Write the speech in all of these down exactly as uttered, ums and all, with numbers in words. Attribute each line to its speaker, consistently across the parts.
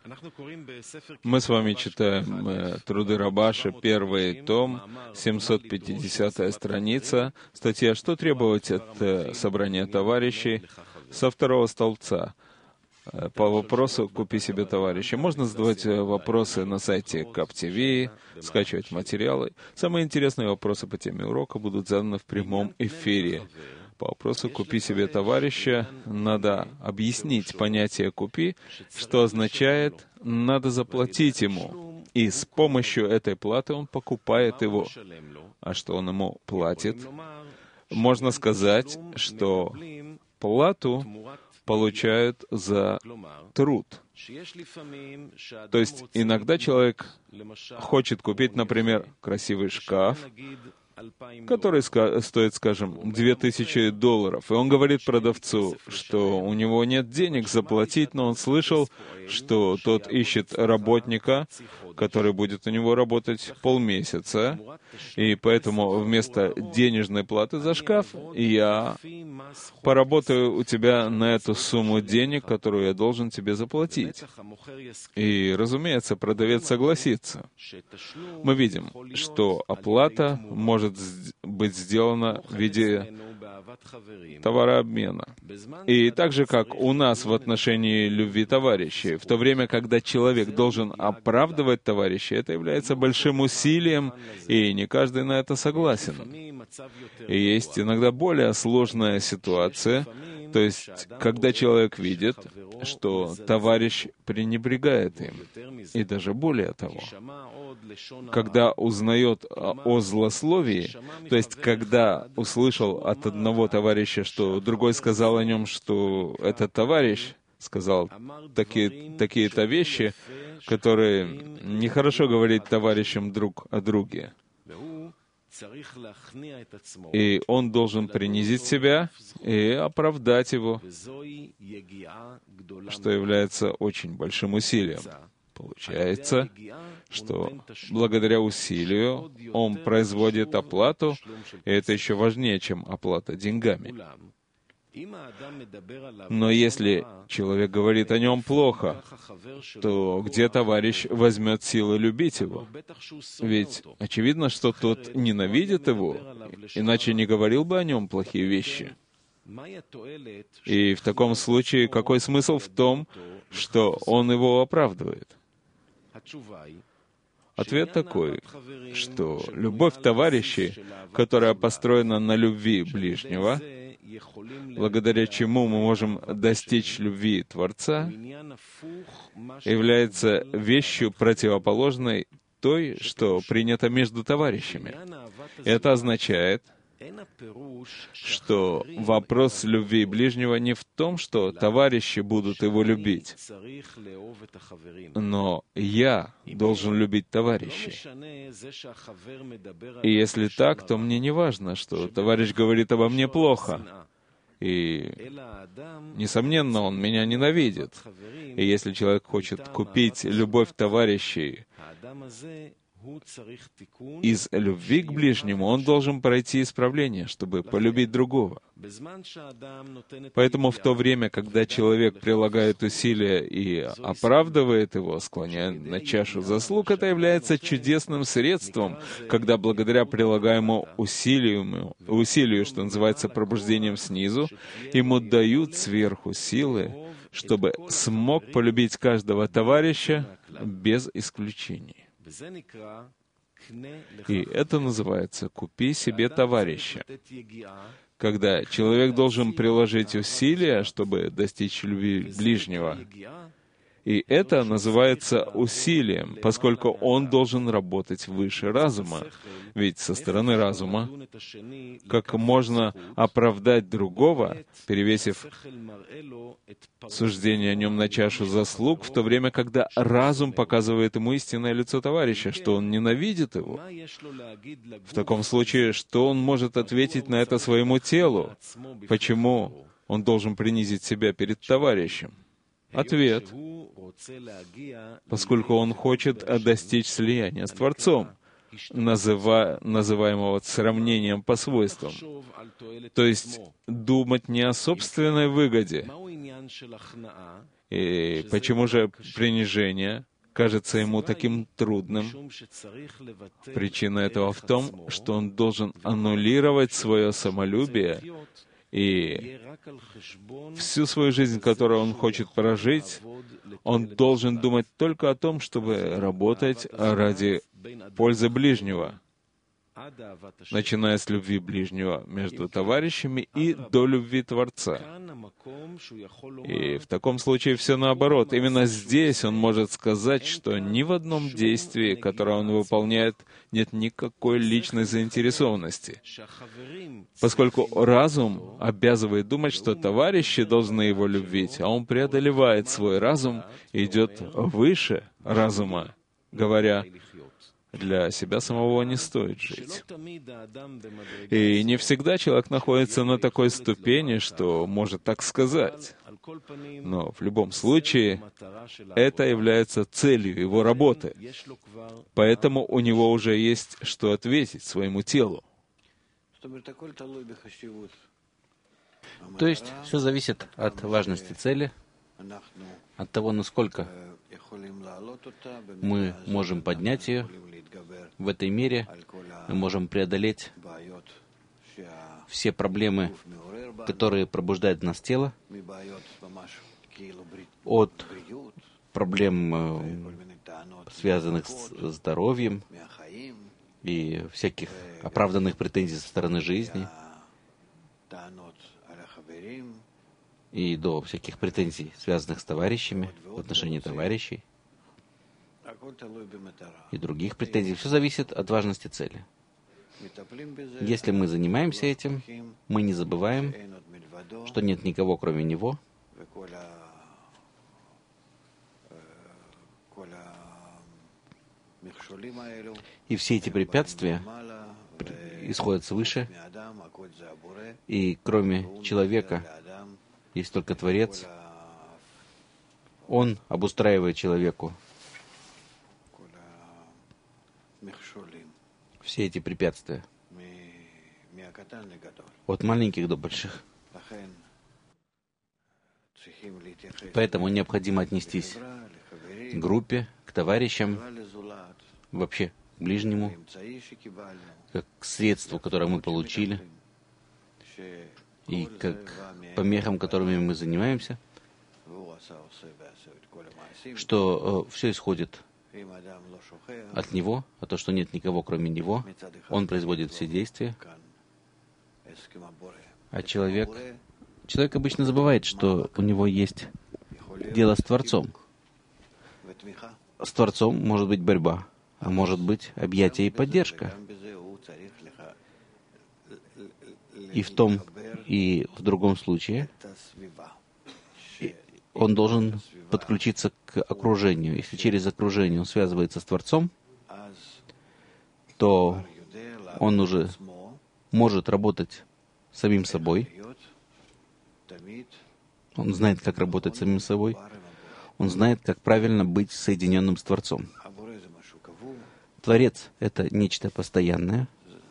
Speaker 1: Мы с вами читаем э, труды Рабаши, первый том, семьсот пятидесятая страница, статья «Что требовать от э, собрания товарищей?» со второго столбца. Э, по вопросу «Купи себе товарища». Можно задавать э, вопросы на сайте КапТВ, скачивать материалы. Самые интересные вопросы по теме урока будут заданы в прямом эфире. По вопросу «Купи себе товарища» надо объяснить понятие «купи», что означает «надо заплатить ему», и с помощью этой платы он покупает его. А что он ему платит? Можно сказать, что плату получают за труд. То есть иногда человек хочет купить, например, красивый шкаф, который стоит, скажем, две тысячи долларов. И он говорит продавцу, что у него нет денег заплатить, но он слышал, что тот ищет работника, который будет у него работать полмесяца, и поэтому вместо денежной платы за шкаф я поработаю у тебя на эту сумму денег, которую я должен тебе заплатить. И, разумеется, продавец согласится. Мы видим, что оплата может быть сделана в виде товарообмена. И так же, как у нас в отношении любви товарищей, в то время, когда человек должен оправдывать товарища, это является большим усилием, и не каждый на это согласен. И есть иногда более сложная ситуация, то есть, когда человек видит, что товарищ пренебрегает им, и даже более того, когда узнает о злословии, то есть, когда услышал от одного товарища, что другой сказал о нем, что этот товарищ сказал такие, такие-то вещи, которые нехорошо говорить товарищам друг о друге. И он должен принизить себя и оправдать его, что является очень большим усилием. Получается, что благодаря усилию он производит оплату, и это еще важнее, чем оплата деньгами. Но если человек говорит о нем плохо, то где товарищ возьмет силы любить его? Ведь очевидно, что тот ненавидит его, иначе не говорил бы о нем плохие вещи. И в таком случае какой смысл в том, что он его оправдывает? Ответ такой, что любовь товарищей, которая построена на любви ближнего, благодаря чему мы можем достичь любви Творца, является вещью противоположной той, что принято между товарищами. Это означает, что вопрос любви ближнего не в том, что товарищи будут его любить, но я должен любить товарищей. И если так, то мне не важно, что товарищ говорит обо мне плохо. И, несомненно, он меня ненавидит. И если человек хочет купить любовь товарищей из любви к ближнему, он должен пройти исправление, чтобы полюбить другого. Поэтому в то время, когда человек прилагает усилия и оправдывает его, склоняя на чашу заслуг, это является чудесным средством, когда благодаря прилагаемому усилию, усилию, что называется пробуждением снизу, ему дают сверху силы, чтобы смог полюбить каждого товарища без исключений. И это называется «купи себе товарища», когда человек должен приложить усилия, чтобы достичь любви ближнего. И это называется усилием, поскольку он должен работать выше разума. Ведь со стороны разума, как можно оправдать другого, перевесив суждение о нем на чашу заслуг, в то время, когда разум показывает ему истинное лицо товарища, что он ненавидит его? В таком случае, что он может ответить на это своему телу? Почему он должен принизить себя перед товарищем? Ответ: поскольку он хочет достичь слияния с Творцом. называ, называемого сравнением по свойствам. То есть думать не о собственной выгоде. И почему же принижение кажется ему таким трудным? Причина этого в том, что он должен аннулировать свое самолюбие, и всю свою жизнь, которую он хочет прожить, он должен думать только о том, чтобы работать ради пользы ближнего, начиная с любви ближнего между товарищами и до любви Творца. И в таком случае все наоборот. Именно здесь он может сказать, что ни в одном действии, которое он выполняет, нет никакой личной заинтересованности, поскольку разум обязывает думать, что товарищи должны его любить, а он преодолевает свой разум и идет выше разума, говоря: для себя самого не стоит жить. И не всегда человек находится на такой ступени, что может так сказать. Но в любом случае, это является целью его работы. Поэтому у него уже есть что ответить своему телу.
Speaker 2: То есть все зависит от важности цели, от того, насколько мы можем поднять ее. В этой мере мы можем преодолеть все проблемы, которые пробуждает в нас тело, от проблем, связанных с здоровьем и всяких оправданных претензий со стороны жизни, и до всяких претензий, связанных с товарищами, в отношении товарищей, и других претензий. Все зависит от важности цели. Если мы занимаемся этим, мы не забываем, что нет никого, кроме Него, и все эти препятствия исходят свыше, и кроме человека есть только Творец. Он обустраивает человеку все эти препятствия, от маленьких до больших. Поэтому необходимо отнестись к группе, к товарищам, вообще к ближнему, как к средству, которое мы получили, и как помехам, которыми мы занимаемся, что э, все исходит от Него, а то, что нет никого, кроме Него, Он производит все действия, а человек, человек обычно забывает, что у него есть дело с Творцом. С Творцом может быть борьба, а может быть объятие и поддержка. И в том, и в другом случае он должен подключиться к окружению. Если через окружение он связывается с Творцом, то он уже может работать самим собой. Он знает, как работать самим собой. Он знает, как правильно быть соединенным с Творцом. Творец — это нечто постоянное.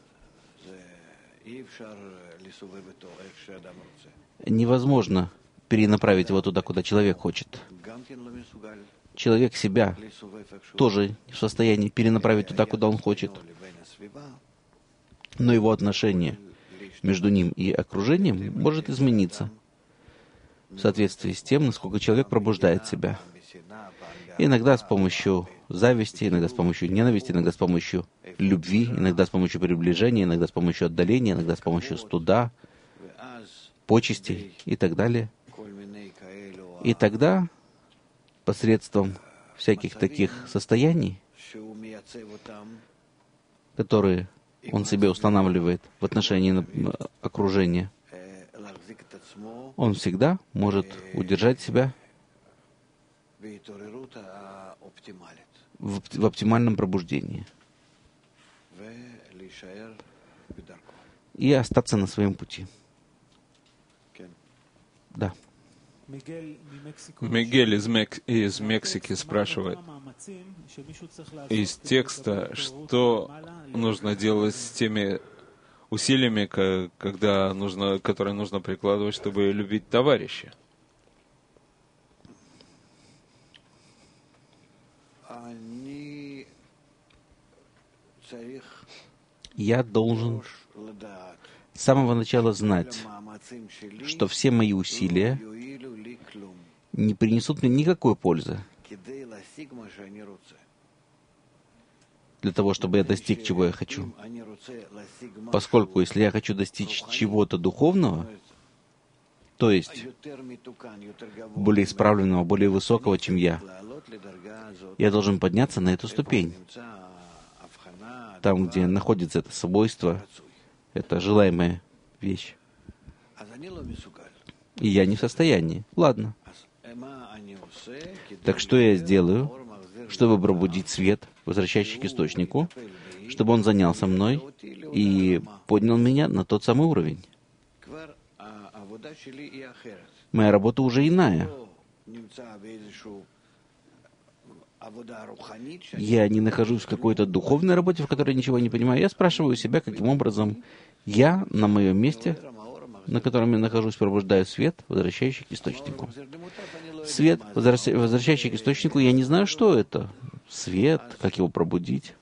Speaker 2: Невозможно перенаправить его туда, куда человек хочет. Человек себя тоже в состоянии перенаправить туда, куда он хочет. Но его отношение между ним и окружением может измениться в соответствии с тем, насколько человек пробуждает себя. Иногда с помощью зависти, иногда с помощью ненависти, иногда с помощью любви, иногда с помощью приближения, иногда с помощью отдаления, иногда с помощью стыда, почестей и так далее. И тогда, посредством всяких таких состояний, которые он себе устанавливает в отношении окружения, он всегда может удержать себя в, в оптимальном пробуждении и остаться на своем пути. Да.
Speaker 1: Мигель из, Мек... из Мексики спрашивает: из текста, что нужно делать с теми усилиями, когда нужно, которые нужно прикладывать, чтобы любить товарища.
Speaker 2: Я должен с самого начала знать, что все мои усилия не принесут мне никакой пользы для того, чтобы я достиг, чего я хочу. Поскольку, если я хочу достичь чего-то духовного, то есть более исправленного, более высокого, чем я, я должен подняться на эту ступень. Там, где находится это свойство, это желаемая вещь. И я не в состоянии. Ладно. Так что я сделаю, чтобы пробудить свет, возвращающий к источнику, чтобы он занялся мной и поднял меня на тот самый уровень? Моя работа уже иная. Я не нахожусь в какой-то духовной работе, в которой я ничего не понимаю. Я спрашиваю себя, каким образом я на моем месте, на котором я нахожусь, пробуждаю свет, возвращающий к источнику. Свет, возвращающий к источнику, я не знаю, что это. Свет, как его пробудить.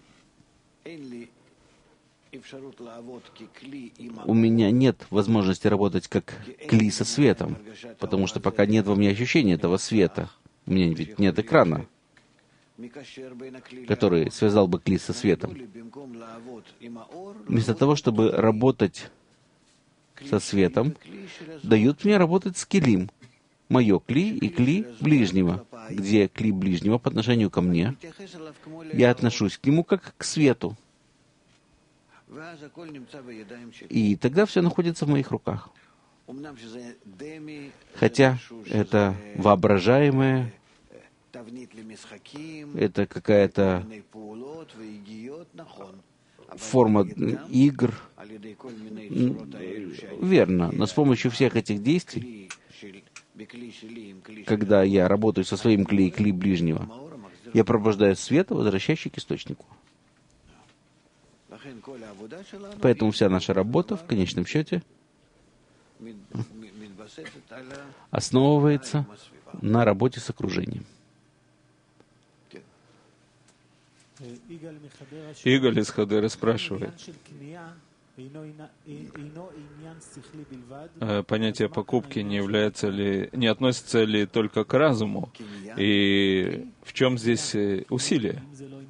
Speaker 2: У меня нет возможности работать как кли со светом, потому что пока нет во мне ощущения этого света. У меня ведь нет экрана, который связал бы кли со светом. Вместо того, чтобы работать со светом, дают мне работать с клим. Мое кли и кли ближнего, где кли ближнего по отношению ко мне, я отношусь к нему как к свету. И тогда все находится в моих руках. Хотя это воображаемое, это какая-то форма игр. Верно, но с помощью всех этих действий, когда я работаю со своим кли и кли ближнего, я пробуждаю свет, возвращающий к источнику. Поэтому вся наша работа, в конечном счете, основывается на работе с окружением.
Speaker 1: Игаль из Хадера спрашивает, понятие покупки не является ли, не относится ли только к разуму? И в чем здесь усилие?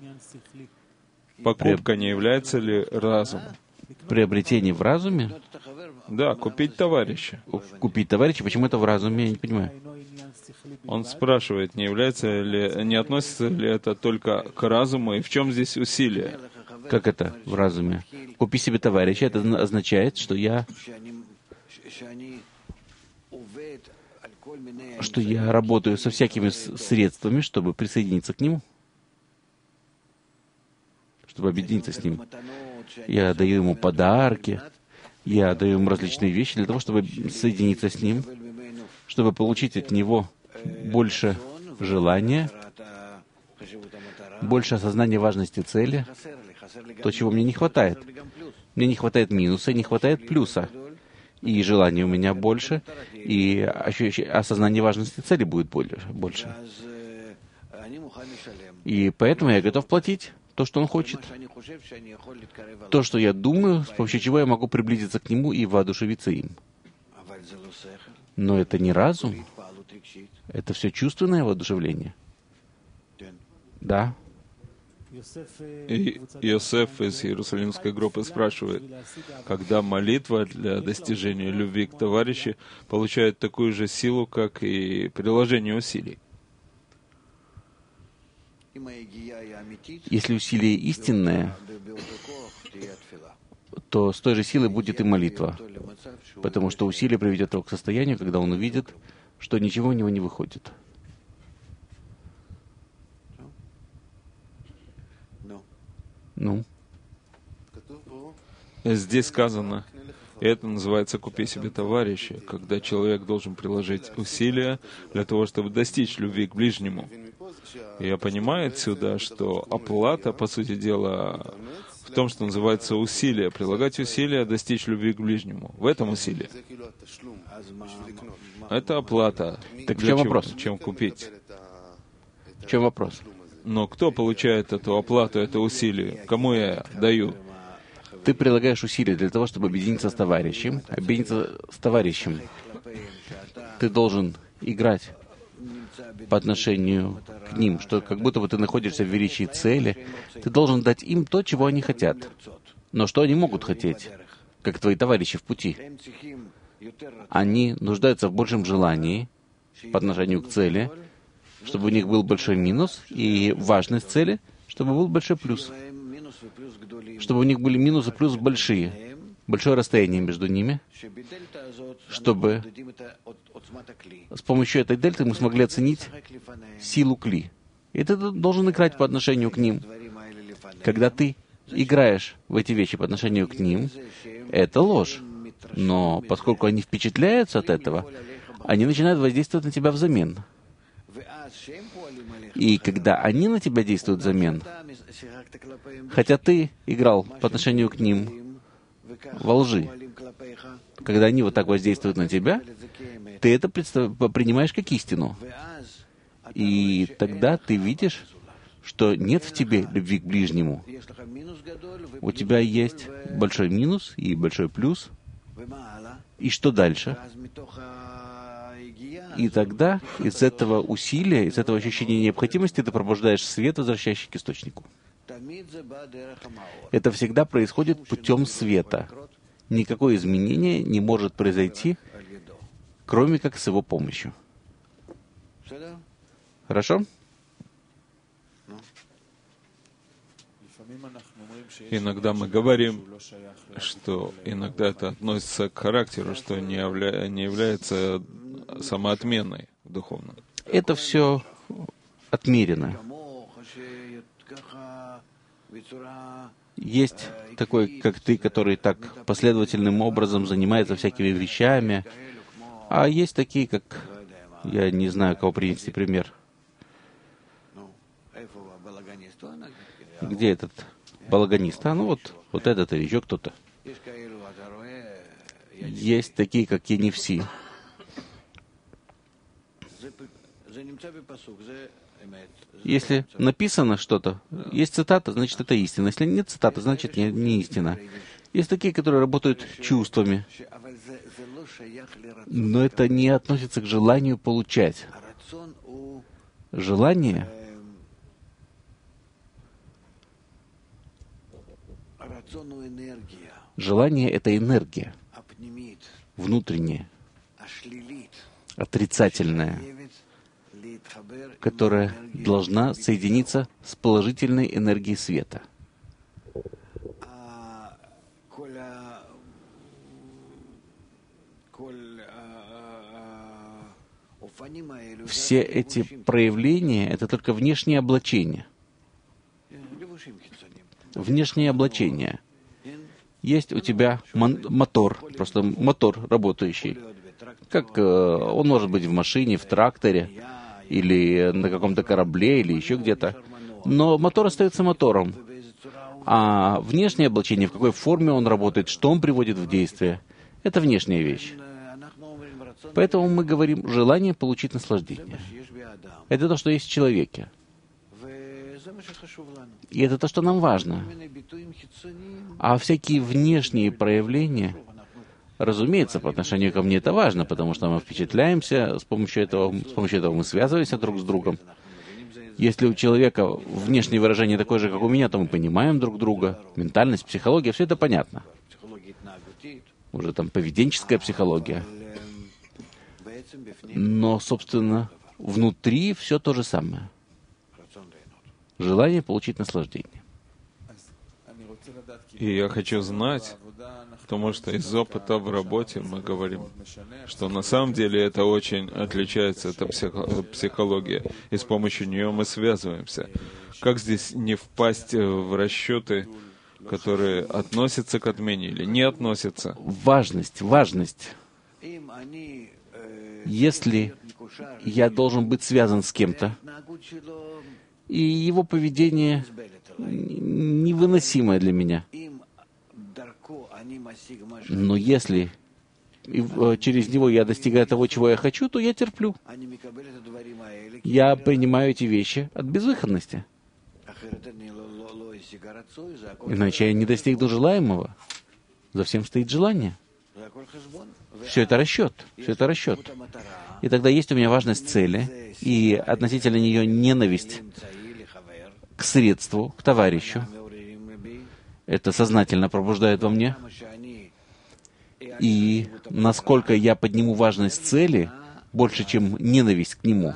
Speaker 1: Покупка не является ли разумом?
Speaker 2: Приобретение в разуме?
Speaker 1: Да, купить товарища.
Speaker 2: Купить товарища? Почему это в разуме? Я не понимаю.
Speaker 1: Он спрашивает, не является ли, не относится ли это только к разуму, и в чем здесь усилие?
Speaker 2: Как это в разуме? Купи себе товарища, это означает, что я что я работаю со всякими средствами, чтобы присоединиться к нему, чтобы объединиться с ним. Я даю ему подарки, я даю ему различные вещи для того, чтобы соединиться с ним, чтобы получить от него больше желания, больше осознания важности цели, то, чего мне не хватает. Мне не хватает минуса, не хватает плюса. И желания у меня больше, и осознание важности цели будет больше. И поэтому я готов платить то, что он хочет. То, что я думаю, с помощью чего я могу приблизиться к нему и воодушевиться им. Но это не разум. Это все чувственное воодушевление. Да.
Speaker 1: И Йосеф из Иерусалимской группы спрашивает, когда молитва для достижения любви к товарищу получает такую же силу, как и приложение усилий?
Speaker 2: Если усилие истинное, то с той же силой будет и молитва, потому что усилие приведет его к состоянию, когда он увидит, что ничего у него не выходит. Ну?
Speaker 1: Здесь сказано, и это называется «купи себе товарища», когда человек должен приложить усилия для того, чтобы достичь любви к ближнему. Я понимаю отсюда, что оплата, по сути дела, в том, что называется усилие, прилагать усилия, достичь любви к ближнему. В этом усилие. Это оплата.
Speaker 2: Так в
Speaker 1: Для
Speaker 2: чем
Speaker 1: чего?
Speaker 2: вопрос?
Speaker 1: Чем купить?
Speaker 2: В чем вопрос?
Speaker 1: Но кто получает эту оплату, это усилие? Кому я даю?
Speaker 2: Ты прилагаешь усилия для того, чтобы объединиться с товарищем. Объединиться с товарищем. Ты должен играть по отношению к ним, что как будто бы ты находишься в величии цели. Ты должен дать им то, чего они хотят. Но что они могут хотеть, как твои товарищи в пути? Они нуждаются в большем желании по отношению к цели, чтобы у них был большой минус, и важность цели, чтобы был большой плюс. Чтобы у них были минус и плюс большие. Большое расстояние между ними, чтобы с помощью этой дельты мы смогли оценить силу кли. И ты должен играть по отношению к ним. Когда ты играешь в эти вещи по отношению к ним, это ложь. Но поскольку они впечатляются от этого, они начинают воздействовать на тебя взамен. И когда они на тебя действуют взамен, хотя ты играл по отношению к ним во лжи, когда они вот так воздействуют на тебя, ты это представ... принимаешь как истину. И тогда ты видишь, что нет в тебе любви к ближнему. У тебя есть большой минус и большой плюс. И что дальше? И тогда из этого усилия, из этого ощущения необходимости ты пробуждаешь свет, возвращающий к источнику. Это всегда происходит путем света. Никакое изменение не может произойти, кроме как с его помощью. Хорошо?
Speaker 1: Иногда мы говорим, что иногда это относится к характеру, что не, явля... не является самоотменой духовной.
Speaker 2: Это все отмерено. Есть такой, как ты, который так последовательным образом занимается всякими вещами, а есть такие, как... Я не знаю, кого принести пример. Где этот балаганист? А, ну вот, вот этот или еще кто-то. Есть такие, как Енифси. Если написано что-то, есть цитата, значит, это истина. Если нет цитаты, значит, не, не истина. Есть такие, которые работают чувствами. Но это не относится к желанию получать. Желание Желание — это энергия, внутренняя, отрицательная, которая должна соединиться с положительной энергией света. Все эти проявления — это только внешнее облачение. Внешнее облачение. Есть у тебя мон- мотор, просто мотор работающий. Как э, он может быть в машине, в тракторе, или на каком-то корабле, или еще где-то. Но мотор остается мотором. А внешнее облачение, в какой форме он работает, что он приводит в действие, это внешняя вещь. Поэтому мы говорим желание получить наслаждение. Это то, что есть в человеке. И это то, что нам важно. А всякие внешние проявления, разумеется, по отношению ко мне это важно, потому что мы впечатляемся, с помощью этого, с помощью этого мы связываемся друг с другом. Если у человека внешнее выражение такое же, как у меня, то мы понимаем друг друга. Ментальность, психология, все это понятно. Уже там поведенческая психология. Но, собственно, внутри все то же самое. Желание получить наслаждение.
Speaker 1: И я хочу знать, потому что из опыта в работе мы говорим, что на самом деле это очень отличается, эта психо- психология, и с помощью нее мы связываемся. Как здесь не впасть в расчеты, которые относятся к отмене или не относятся?
Speaker 2: Важность, важность. Если я должен быть связан с кем-то, и его поведение невыносимое для меня. Но если через него я достигаю того, чего я хочу, то я терплю. Я принимаю эти вещи от безвыходности. Иначе я не достигну желаемого. За всем стоит желание. Все это расчет. Все это расчет. И тогда есть у меня важность цели, и относительно нее ненависть к средству, к товарищу. Это сознательно пробуждает во мне. И насколько я подниму важность цели больше, чем ненависть к нему,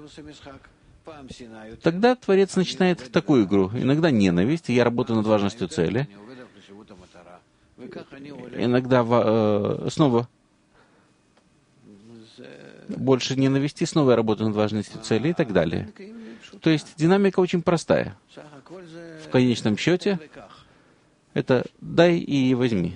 Speaker 2: тогда Творец начинает такую игру. Иногда ненависть, и я работаю над важностью цели. Иногда э, снова больше ненависти, снова я работаю над важностью цели и так далее. То есть динамика очень простая. В конечном счете, это «дай и возьми».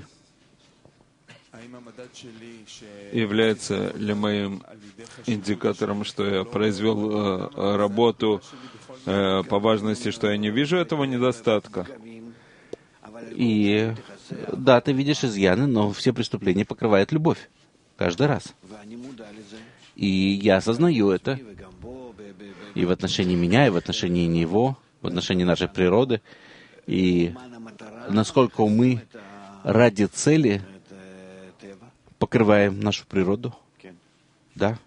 Speaker 1: Является ли моим индикатором, что я произвел э, работу э, по важности, что я не вижу этого недостатка?
Speaker 2: И да, ты видишь изъяны, но все преступления покрывает любовь. Каждый раз. И я осознаю это. И в отношении меня, и в отношении него, в отношении нашей природы. И насколько мы ради цели покрываем нашу природу. Да.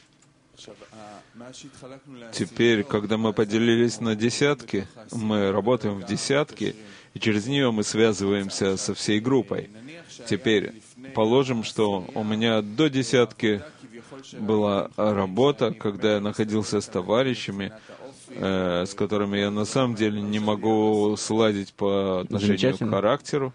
Speaker 1: Теперь, когда мы поделились на десятки, мы работаем в десятки, и через нее мы связываемся со всей группой. Теперь положим, что у меня до десятки была работа, когда я находился с товарищами, э, с которыми я на самом деле не могу сладить по отношению к характеру.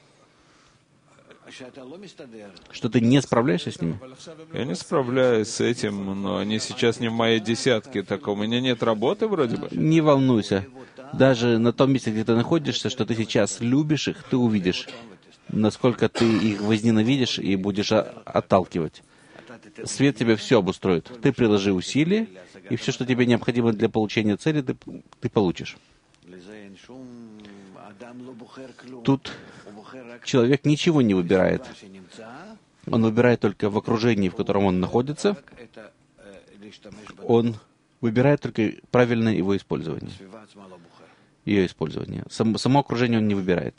Speaker 2: Что ты не справляешься с ними?
Speaker 1: Я не справляюсь с этим, но они сейчас не в моей десятке, так у меня нет работы вроде бы.
Speaker 2: Не волнуйся. Даже на том месте, где ты находишься, что ты сейчас любишь их, ты увидишь, насколько ты их возненавидишь и будешь отталкивать. Свет тебе все обустроит. Ты приложи усилия, и все, что тебе необходимо для получения цели, ты, ты получишь. Тут человек ничего не выбирает. Он выбирает только в окружении, в котором он находится. Он выбирает только правильное его использование. Ее использование. Сам, само окружение он не выбирает.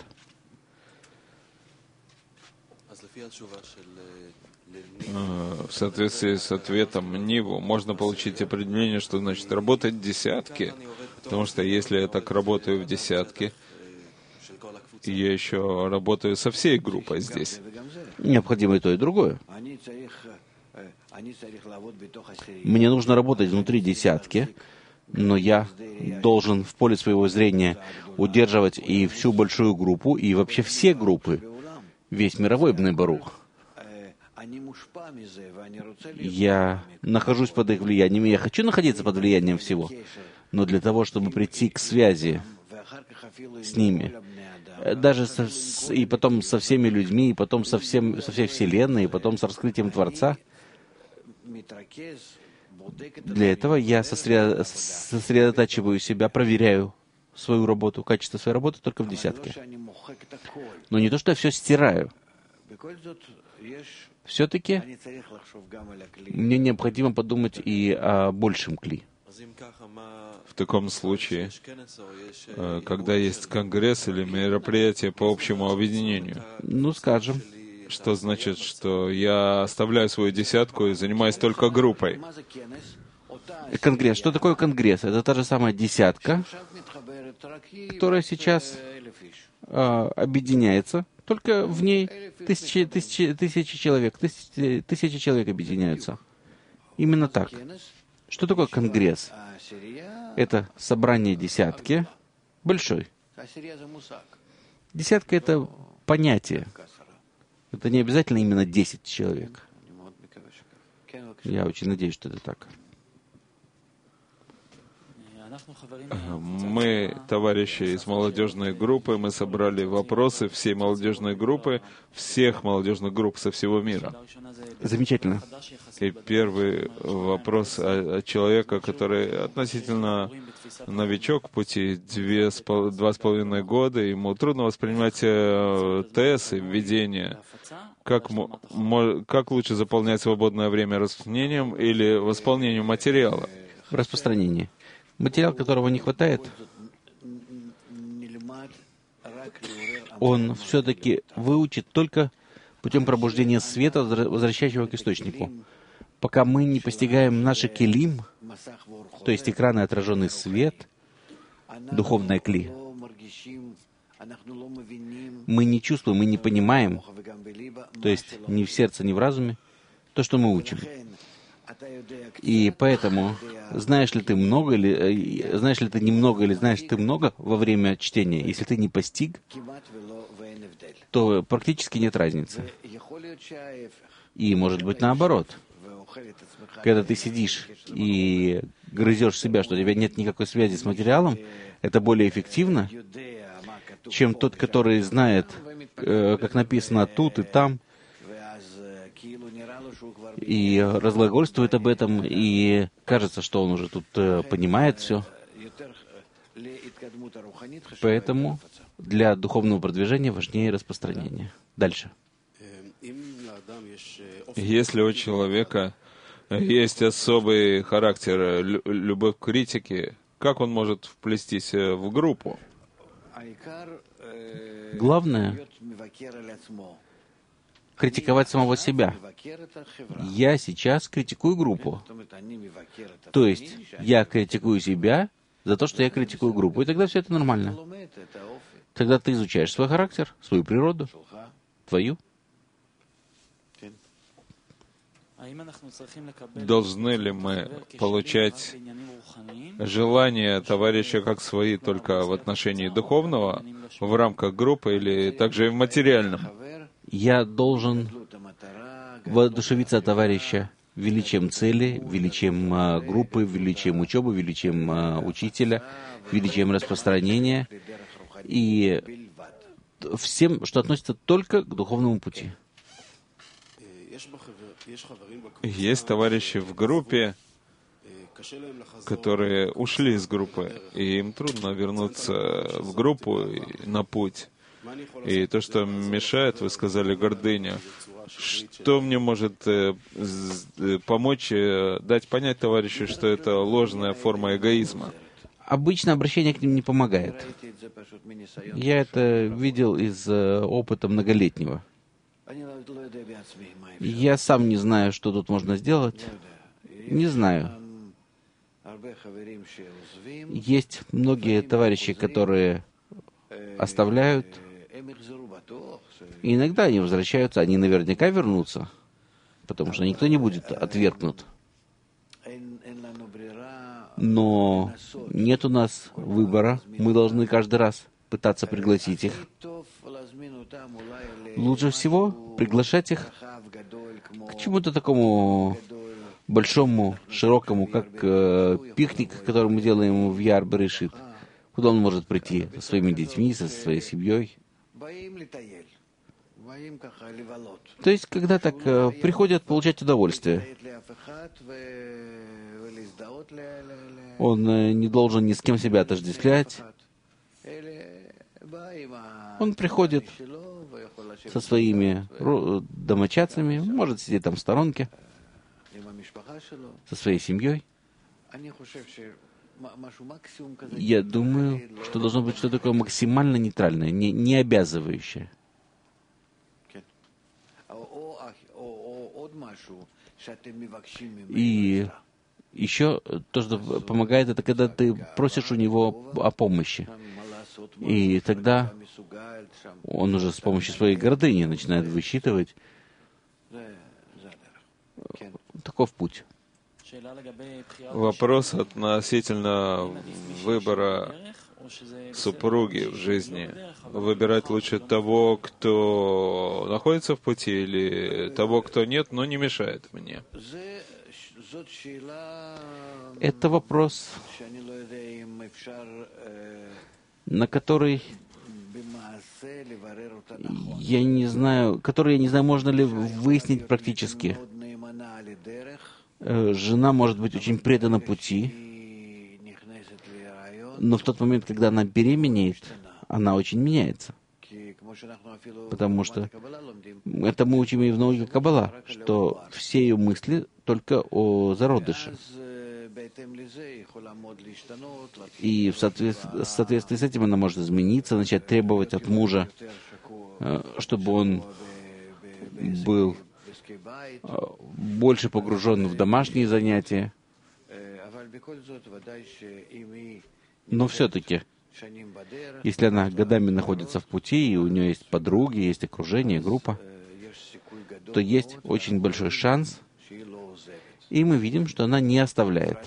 Speaker 1: В соответствии с ответом Ниву можно получить определение, что значит работать десятки. Потому что если я так работаю в десятке, я еще работаю со всей группой здесь.
Speaker 2: Необходимо и то, и другое. Мне нужно работать внутри десятки, но я должен в поле своего зрения удерживать и всю большую группу, и вообще все группы, весь мировой Бней Барух. Я нахожусь под их влиянием, и я хочу находиться под влиянием всего, но для того, чтобы прийти к связи с ними, даже со, с, и потом со всеми людьми, и потом со, всем, со всей Вселенной, и потом с раскрытием Творца, для этого я сосредо... сосредотачиваю себя, проверяю свою работу, качество своей работы только в десятке. Но не то, что я все стираю. Все-таки мне необходимо подумать и о большем кли.
Speaker 1: В таком случае, когда есть конгресс или мероприятие по общему объединению,
Speaker 2: ну, скажем,
Speaker 1: что значит, что я оставляю свою десятку и занимаюсь только группой?
Speaker 2: Конгресс. Что такое конгресс? Это та же самая десятка, которая сейчас а, объединяется. Только в ней тысячи, тысячи, тысячи человек, тысячи, тысячи человек объединяются. Именно так. Что такое конгресс? Это собрание десятки большой. Десятка — это понятие. Это не обязательно именно десять человек. Я очень надеюсь, что это так.
Speaker 1: Мы, товарищи из молодежной группы, мы собрали вопросы всей молодежной группы, всех молодежных групп со всего мира.
Speaker 2: Замечательно.
Speaker 1: И первый вопрос от человека, который относительно новичок в пути, две, два с половиной года, ему трудно воспринимать э, ТС и введение. Как, как лучше заполнять свободное время распространением или восполнением материала?
Speaker 2: Распространение. Материал, которого не хватает, он все-таки выучит только путем пробуждения света, возвращающего к источнику. Пока мы не постигаем наши келим, то есть экраны, отраженный свет, духовное кли, мы не чувствуем, мы не понимаем, то есть ни в сердце, ни в разуме, то, что мы учим. И поэтому, знаешь ли ты много, или знаешь ли ты немного, или знаешь ты много во время чтения, если ты не постиг, то практически нет разницы. И может быть наоборот. Когда ты сидишь и грызешь себя, что у тебя нет никакой связи с материалом, это более эффективно, чем тот, который знает, как написано тут и там, и разглагольствует об этом, и кажется, что он уже тут э, понимает все. Поэтому для духовного продвижения важнее распространение. Дальше.
Speaker 1: Если у человека есть особый характер, лю- любовь к критике, как он может вплестись в группу?
Speaker 2: Главное — критиковать самого себя. Я сейчас критикую группу. То есть я критикую себя за то, что я критикую группу. И тогда все это нормально. Тогда ты изучаешь свой характер, свою природу, твою.
Speaker 1: Должны ли мы получать желания товарища как свои только в отношении духовного, в рамках группы, или также и в материальном?
Speaker 2: Я должен воодушевиться от товарища величием цели, величием а, группы, величием учебы, величием а, учителя, величием распространения и всем, что относится только к духовному пути.
Speaker 1: Есть товарищи в группе, которые ушли из группы, и им трудно вернуться в группу и на путь. И то, что мешает, вы сказали, гордыня. Что мне может э, помочь э, дать понять товарищу, что это ложная форма эгоизма?
Speaker 2: Обычно обращение к ним не помогает. Я это видел из э, опыта многолетнего. Я сам не знаю, что тут можно сделать. Не знаю. Есть многие товарищи, которые оставляют. И иногда они возвращаются, они наверняка вернутся, потому что никто не будет отвергнут. Но нет у нас выбора. Мы должны каждый раз пытаться пригласить их. Лучше всего приглашать их к чему-то такому большому, широкому, как э, пикник, который мы делаем в Яр Берешит, куда он может прийти со своими детьми, со своей семьей. То есть, когда так э, приходят получать удовольствие. Он э, не должен ни с кем себя отождествлять. Он приходит со своими домочадцами, может сидеть там в сторонке, со своей семьей. Я думаю, что должно быть что-то такое максимально нейтральное, не, не обязывающее. И еще то, что помогает, это когда ты просишь у него о помощи. И тогда он уже с помощью своей гордыни начинает высчитывать. Таков путь.
Speaker 1: Вопрос относительно выбора супруги в жизни. Выбирать лучше того, кто находится в пути, или того, кто нет, но не мешает мне?
Speaker 2: Это вопрос, на который я не знаю, который я не знаю, можно ли выяснить практически. Жена может быть очень предана пути, но в тот момент, когда она беременеет, она очень меняется. Потому что это мы учим и в науке Каббала, что все ее мысли только о зародыше. И в соответствии, в соответствии с этим она может измениться, начать требовать от мужа, чтобы он был больше погружен в домашние занятия. Но все-таки, если она годами находится в пути, и у нее есть подруги, есть окружение, группа, то есть очень большой шанс, и мы видим, что она не оставляет.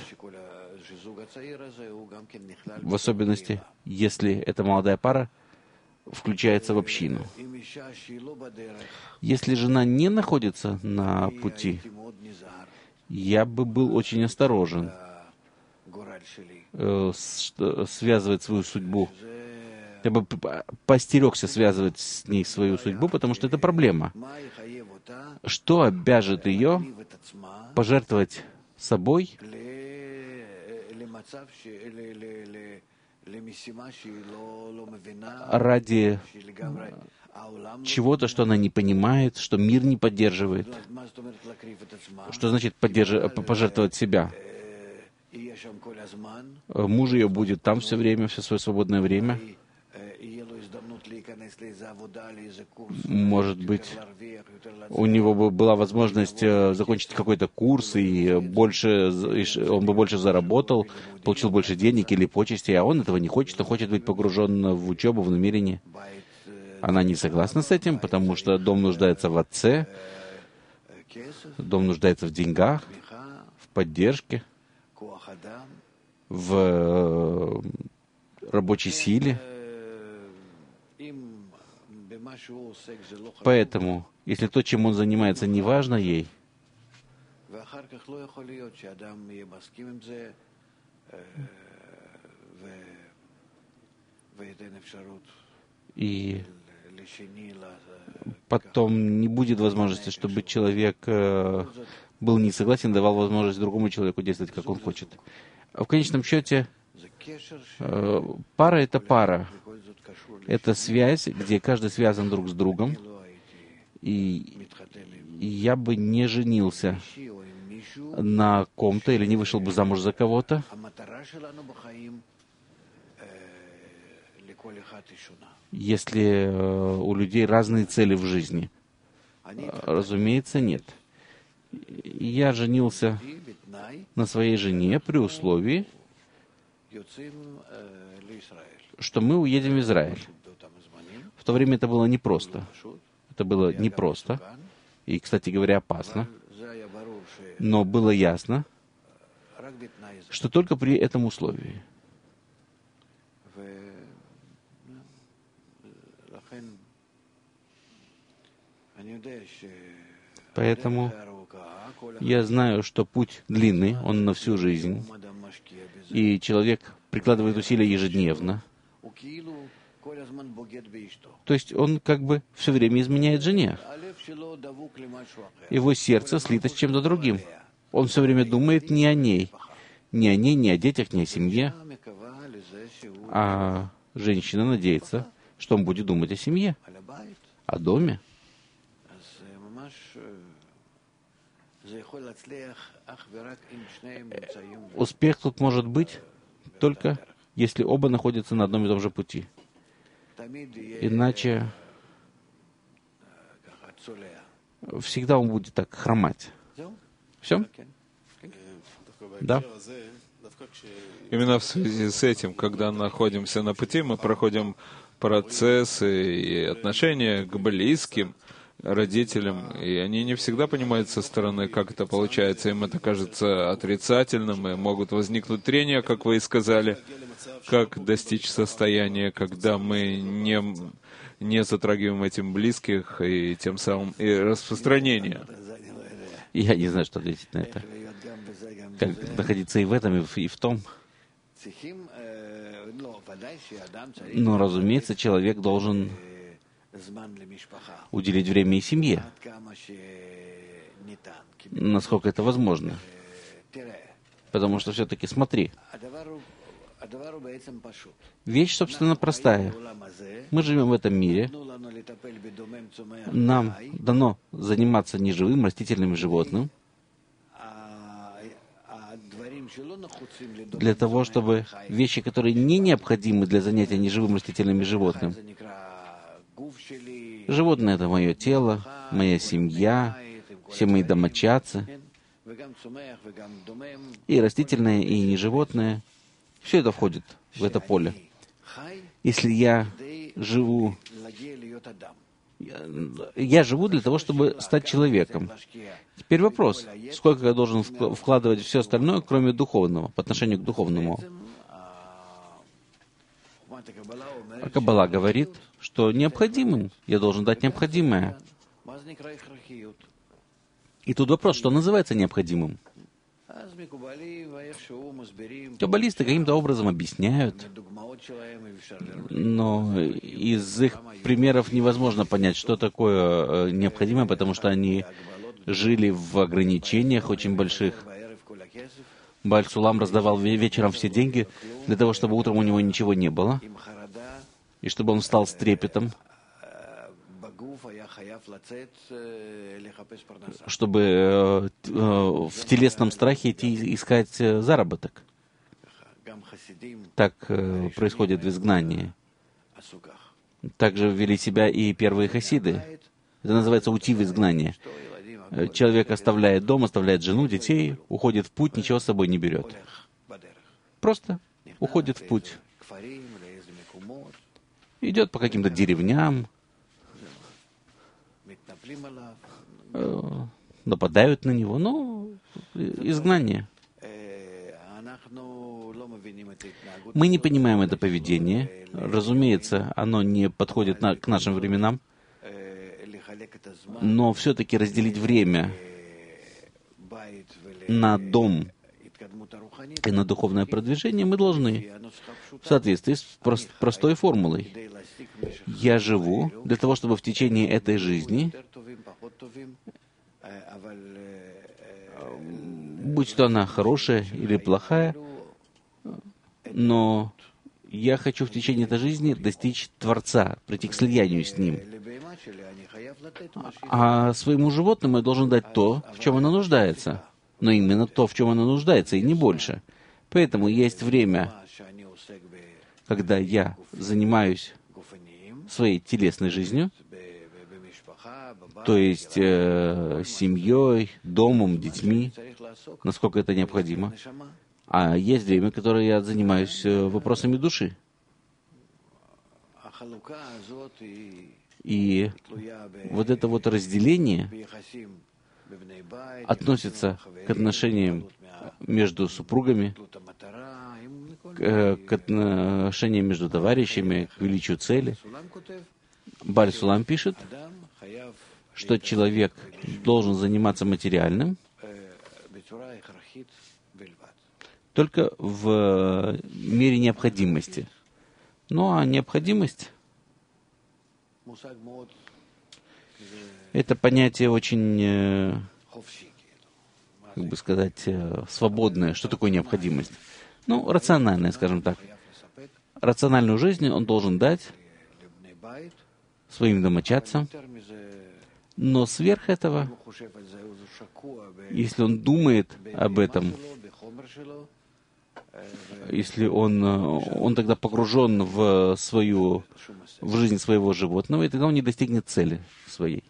Speaker 2: В особенности, если эта молодая пара включается в общину. Если жена не находится на пути, я бы был очень осторожен э, связывать свою судьбу. Я бы поостерегся связывать с ней свою судьбу, потому что это проблема. Что обяжет ее пожертвовать собой ради чего-то, что она не понимает, что мир не поддерживает? Что значит поддерж... пожертвовать себя? Муж ее будет там все время, все свое свободное время. Может быть, у него бы была возможность закончить какой-то курс, и больше, он бы больше заработал, получил больше денег или почестей, а он этого не хочет, он хочет быть погружен в учебу, в намерение. Она не согласна с этим, потому что дом нуждается в отце, дом нуждается в деньгах, в поддержке, в рабочей силе. Поэтому, если то, чем он занимается, не важно ей, и потом не будет возможности, чтобы человек э, был не согласен, давал возможность другому человеку действовать, как он хочет. А в конечном счете, э, пара — это пара. Это связь, где каждый связан друг с другом. И, и я бы не женился на ком-то или не вышел бы замуж за кого-то, если э, у людей разные цели в жизни. Разумеется, нет. Я женился на своей жене при условии, что мы уедем в Израиль. В то время это было непросто. Это было непросто и, кстати говоря, опасно. Но было ясно, что только при этом условии. Поэтому я знаю, что путь длинный, он на всю жизнь, и человек прикладывает усилия ежедневно. То есть он как бы все время изменяет жене. Его сердце слито с чем-то другим. Он все время думает не о ней, не о ней, не о детях, не о семье. А женщина надеется, что он будет думать о семье, о доме. Успех тут может быть только если оба находятся на одном и том же пути. Иначе всегда он будет так хромать. Все? Да?
Speaker 1: Именно в связи с этим, когда находимся на пути, мы проходим процессы и отношения к близким, родителям, и они не всегда понимают со стороны, как это получается. Им это кажется отрицательным, и могут возникнуть трения, как вы и сказали, как достичь состояния, когда мы не, не затрагиваем этим близких, и тем самым и распространение.
Speaker 2: Я не знаю, что ответить на это. как находиться и в этом, и в, и в том. Но, разумеется, человек должен уделить время и семье, насколько это возможно. Потому что все-таки, смотри, вещь, собственно, простая. Мы живем в этом мире. Нам дано заниматься неживым, растительным и животным, для того, чтобы вещи, которые не необходимы для занятия неживым, растительным и животным. Животное — это мое тело, моя семья, все мои домочадцы. И растительное, и неживотное. Все это входит в это поле. Если я живу... Я живу для того, чтобы стать человеком. Теперь вопрос, сколько я должен вкладывать все остальное, кроме духовного, по отношению к духовному. А Каббала говорит, что необходимым я должен дать необходимое. И тут вопрос, что называется необходимым? Каббалисты каким-то образом объясняют, но из их примеров невозможно понять, что такое необходимое, потому что они жили в ограничениях очень больших. Бааль Сулам раздавал вечером все деньги для того, чтобы утром у него ничего не было, и чтобы он встал с трепетом, чтобы э, э, в телесном страхе идти искать заработок. Так э, происходит в изгнании. Также ввели себя и первые хасиды. Это называется уйти в изгнание. Человек оставляет дом, оставляет жену, детей, уходит в путь, ничего с собой не берет. Просто уходит в путь. Идет по каким-то деревням, нападают на него, но изгнание. Мы не понимаем это поведение. Разумеется, оно не подходит на, к нашим временам, но все-таки разделить время на дом и на духовное продвижение мы должны в соответствии с прост, простой формулой. Я живу для того, чтобы в течение этой жизни, будь то она хорошая или плохая, но я хочу в течение этой жизни достичь Творца, прийти к слиянию с Ним. А своему животному я должен дать то, в чем оно нуждается. Но именно то, в чем оно нуждается, и не больше. Поэтому есть время, когда я занимаюсь своей телесной жизнью, то есть э, семьей, домом, детьми, насколько это необходимо. А есть время, которое я занимаюсь э, вопросами души. И вот это вот разделение относится к отношениям между супругами, к, к отношениям между товарищами, к величию цели. Бааль Сулам пишет, что человек должен заниматься материальным только в мере необходимости. Ну а необходимость — это понятие очень, как бы сказать, свободное. Что такое необходимость? Ну, рациональное, скажем так. Рациональную жизнь он должен дать своим домочадцам, но сверх этого, если он думает об этом, если он, он тогда погружен в свою, в жизнь своего животного, и тогда он не достигнет цели своей.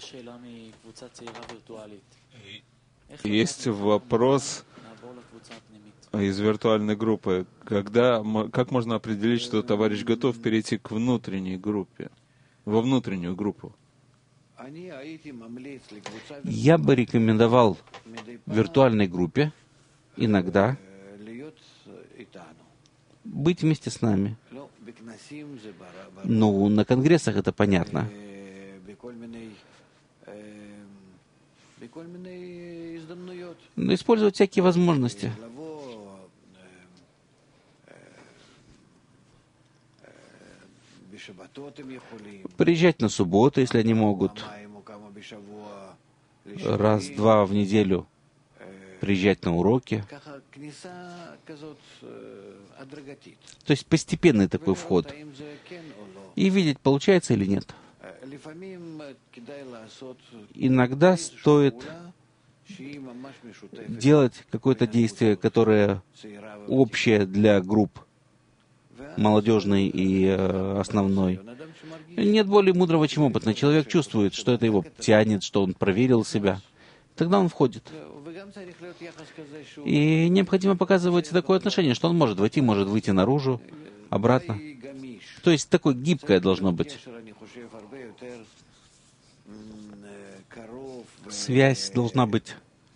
Speaker 1: Есть вопрос из виртуальной группы. Когда, как можно определить, что товарищ готов перейти к внутренней группе, во внутреннюю группу?
Speaker 2: Я бы рекомендовал виртуальной группе иногда быть вместе с нами. Ну, на конгрессах это понятно. Но использовать всякие возможности. Приезжать на субботу, если они могут. Раз-два в неделю приезжать на уроки. То есть постепенный такой вход. И видеть, получается или нет. Иногда стоит делать какое-то действие, которое общее для групп, молодежной и э, основной. Нет более мудрого, чем опытный. Человек чувствует, что это его тянет, что он проверил себя. Тогда он входит. И необходимо показывать такое отношение, что он может войти, может выйти наружу, обратно. То есть такое гибкое должно быть. Связь должна быть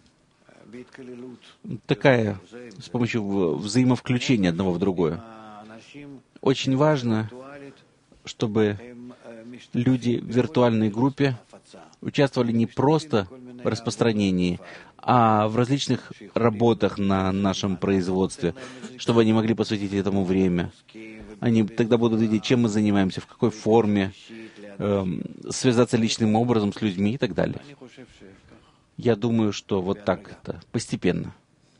Speaker 2: такая, с помощью взаимовключения одного в другое. Очень важно, чтобы люди в виртуальной группе участвовали не просто в распространении, а в различных работах на нашем производстве, чтобы они могли посвятить этому время. Они тогда будут видеть, чем мы занимаемся, в какой форме, эм, связаться личным образом с людьми и так далее. Я думаю, что вот так это, постепенно.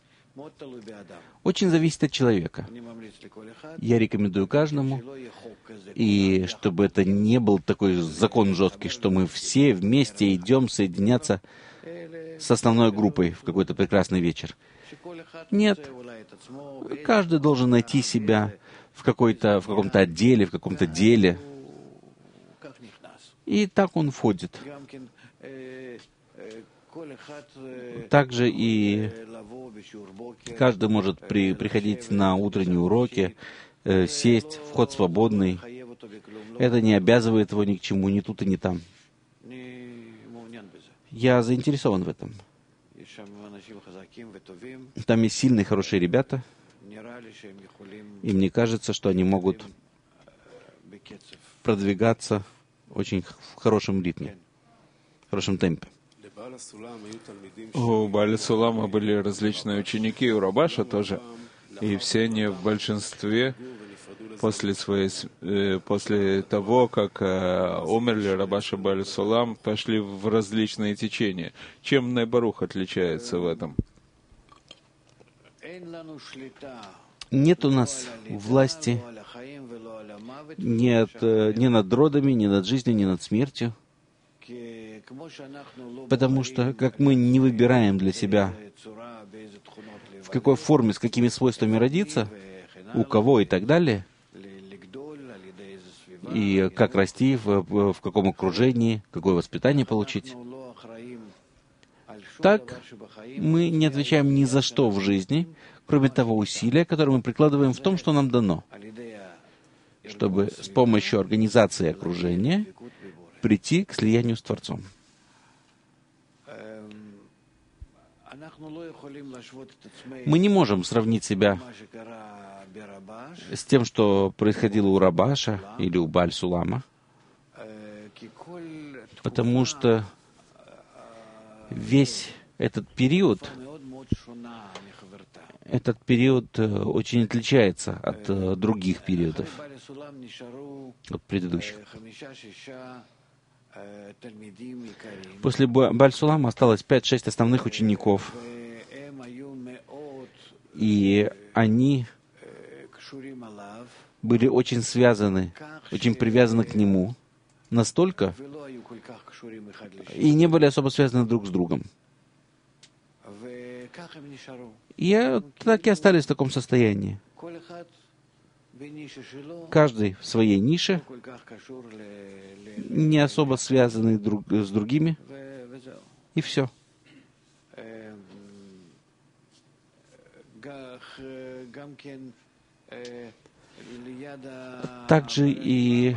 Speaker 2: Очень зависит от человека. Я рекомендую каждому, и чтобы это не был такой закон жесткий, что мы все вместе идем соединяться с основной группой в какой-то прекрасный вечер. Нет. Каждый должен найти себя в, какой-то, в каком-то отделе, в каком-то деле. И так он входит. Также и каждый может при, приходить на утренние уроки, э, сесть, вход свободный. Это не обязывает его ни к чему, ни тут и ни там. Я заинтересован в этом. Там есть сильные, хорошие ребята, и мне кажется, что они могут продвигаться очень в хорошем ритме, в хорошем темпе.
Speaker 1: У Бааля Сулама были различные ученики, у Рабаша тоже, и все они в большинстве после, своей, э, после того, как э, умерли Рабаш и Бааля Сулам, пошли в различные течения. Чем Ней-Барух отличается в этом?
Speaker 2: Нет у нас власти ни, от, ни над родами, ни над жизнью, ни над смертью. Потому что, как мы не выбираем для себя, в какой форме, с какими свойствами родиться, у кого и так далее, и как расти, в, в каком окружении, какое воспитание получить, так мы не отвечаем ни за что в жизни, кроме того усилия, которое мы прикладываем в том, что нам дано, чтобы с помощью организации окружения прийти к слиянию с Творцом. Мы не можем сравнить себя с тем, что происходило у Рабаша или у Бааль Сулама, потому что весь этот период, этот период очень отличается от других периодов, от предыдущих. После Бааль Сулама осталось пять-шесть основных учеников, и они были очень связаны, очень привязаны к нему, настолько, и не были особо связаны друг с другом. И так и остались в таком состоянии. Каждый в своей нише, не особо связанный друг с другими, и все. Также и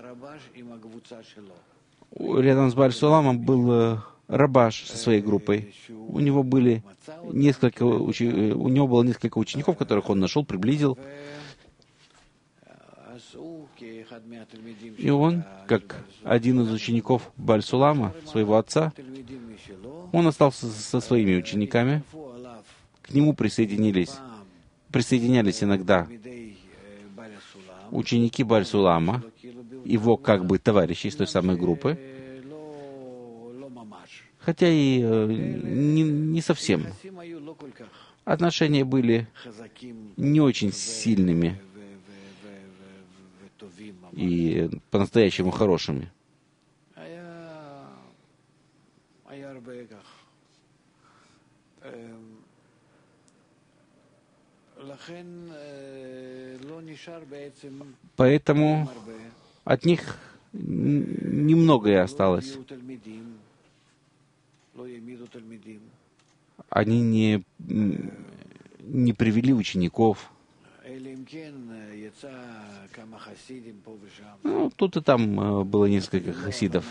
Speaker 2: рядом с Бааль Суламом был Рабаш со своей группой. У него были несколько, учи... у него было несколько учеников, которых он нашел, приблизил. И он, как один из учеников Баль-Сулама, своего отца, он остался со своими учениками. К нему присоединились, присоединялись иногда ученики Баль-Сулама, его как бы товарищи из той самой группы, хотя и э, не, не совсем. Отношения были не очень сильными и по-настоящему хорошими. Поэтому от них немногое осталось. Они не, не привели учеников. Ну, тут и там было несколько хасидов.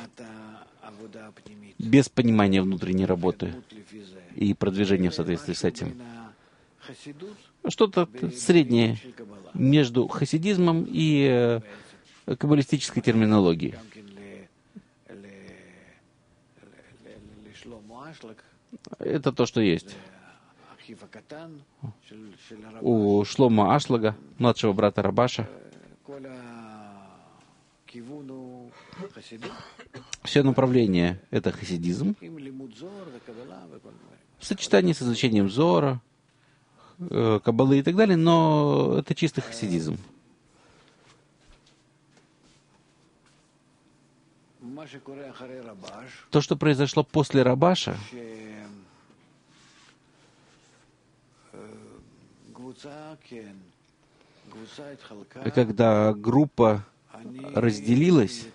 Speaker 2: Без понимания внутренней работы и продвижения в соответствии с этим. Что-то среднее между хасидизмом и э, каббалистической терминологией. Это то, что есть. У Шломо Ашлага, младшего брата Рабаша, все направление — это хасидизм, в сочетании с изучением Зора, Каббалы и так далее, но это чистый хасидизм. То, что произошло после Рабаша, когда группа разделилась,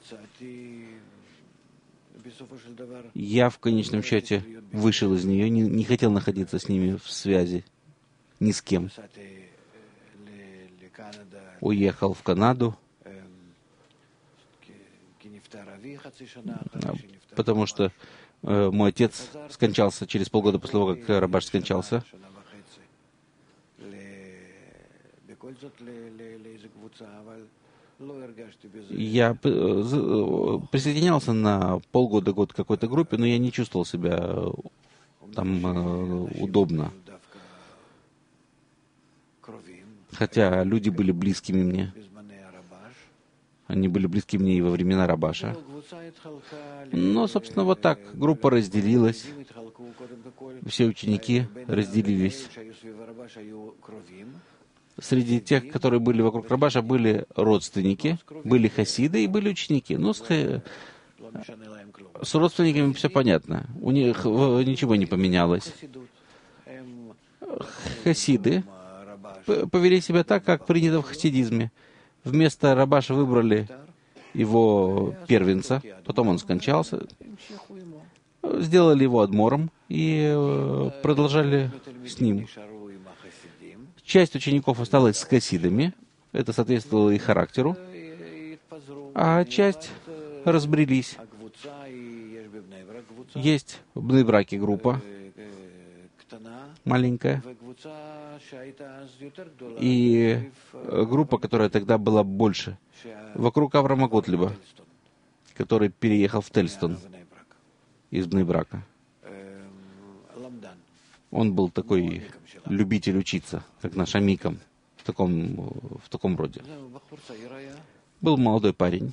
Speaker 2: я в конечном счете вышел из нее, не, не хотел находиться с ними в связи, ни с кем. Уехал в Канаду, потому что э, мой отец скончался через полгода после того, как Рабаш скончался. Я присоединялся на полгода-год к какой-то группе, но я не чувствовал себя там э, удобно. Хотя люди были близкими мне. Они были близки мне и во времена Рабаша. Но, собственно, вот так группа разделилась. Все ученики разделились. Среди тех, которые были вокруг Рабаша, были родственники, были хасиды и были ученики. Ну, с, с родственниками все понятно. У них ничего не поменялось. Хасиды повели себя так, как принято в хасидизме. Вместо Рабаша выбрали его первенца, потом он скончался, сделали его адмором и продолжали с ним. Часть учеников осталась с хасидами, это соответствовало их характеру, а часть разбрелись. Есть в Бней-Браке группа, маленькая, и группа, которая тогда была больше, вокруг Авраама Готлиба, который переехал в Тельстон из Бней-Брака. Он был такой любитель учиться, как наш Амикам, в таком, в таком роде. Был молодой парень.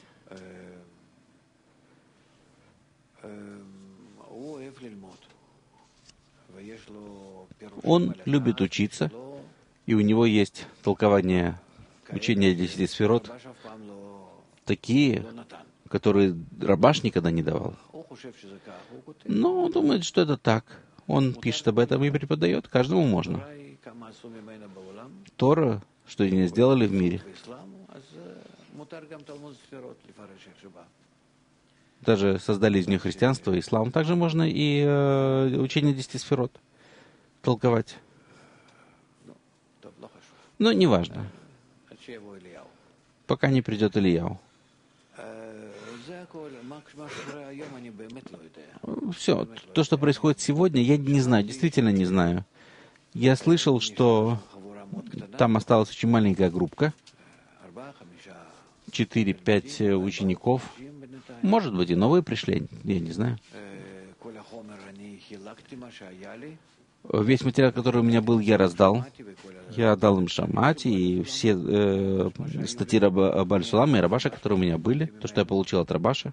Speaker 2: Он любит учиться, и у него есть толкование учения десяти сферот, такие, которые Рабаш никогда не давал. Но он думает, что это так. Он пишет об этом и преподает. Каждому можно. Тора, что они сделали в мире. Даже создали из нее христианство и ислам. Также можно и э, учение десяти сферот толковать. Но неважно. Пока не придет Ильяу. Все, то, что происходит сегодня, я не знаю, действительно не знаю. Я слышал, что там осталась очень маленькая группка, четыре-пять учеников. Может быть, и новые пришли, я не знаю. Весь материал, который у меня был, я раздал. Я отдал им Шамати и все э, статьи Раба Баль-Сулама и Рабаша, которые у меня были, то, что я получил от Рабаша.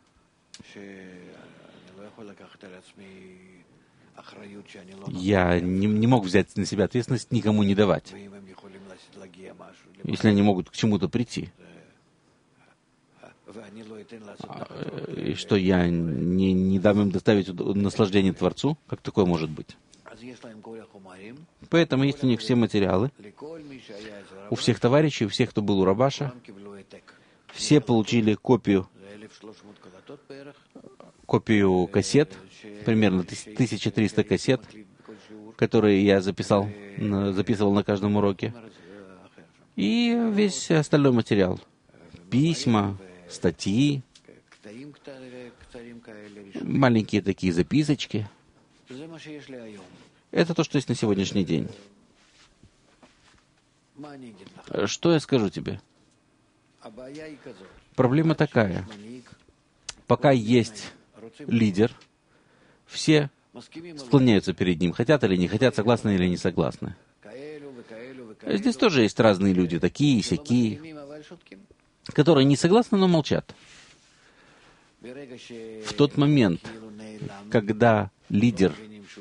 Speaker 2: Я не, не мог взять на себя ответственность никому не давать, если они могут к чему-то прийти. И что я не, не дам им доставить наслаждение Творцу, как такое может быть? Поэтому есть у них все материалы, у всех товарищей, у всех, кто был у Рабаша, все получили копию, копию кассет, примерно тысяча триста кассет, которые я записал, записывал на каждом уроке, и весь остальной материал, письма, статьи, маленькие такие записочки. Это то, что есть на сегодняшний день. Что я скажу тебе? Проблема такая. Пока есть лидер, все склоняются перед ним, хотят или не хотят, согласны или не согласны. Здесь тоже есть разные люди, такие и сякие, которые не согласны, но молчат. В тот момент, когда лидер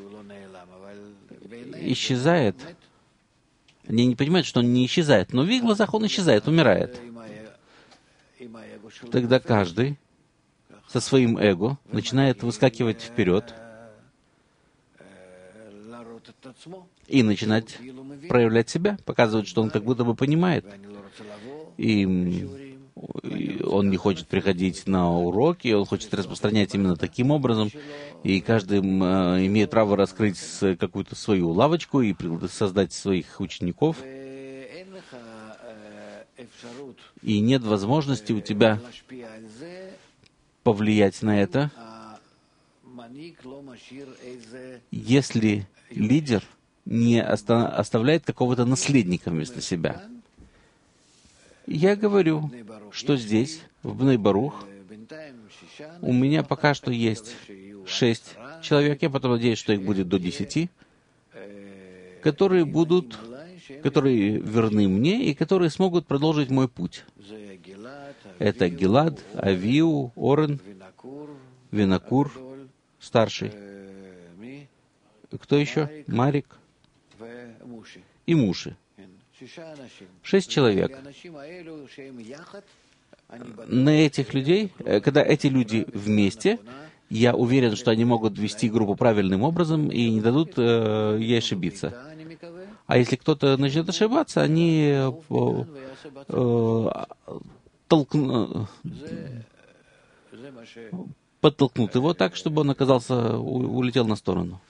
Speaker 2: исчезает, они не понимают, что он не исчезает, но в их глазах он исчезает, умирает. Тогда каждый со своим эго начинает выскакивать вперед и начинать проявлять себя, показывать, что он как будто бы понимает. И он не хочет приходить на уроки, он хочет распространять именно таким образом, и каждый имеет право раскрыть какую-то свою лавочку и создать своих учеников. И нет возможности у тебя повлиять на это, если лидер не оста- оставляет какого-то наследника вместо себя. Я говорю, что здесь, в Бней-Барух, у меня пока что есть шесть человек, я потом надеюсь, что их будет до десяти, которые будут, которые верны мне и которые смогут продолжить мой путь. Это Гилад, Авиу, Орен, Винокур, старший. Кто еще? Марик и Муши. Шесть человек. На этих людей, когда эти люди вместе, я уверен, что они могут вести группу правильным образом и не дадут э, ей ошибиться. А если кто-то начнет ошибаться, они э, э, толкну, подтолкнут его так, чтобы он оказался, у, улетел на сторону.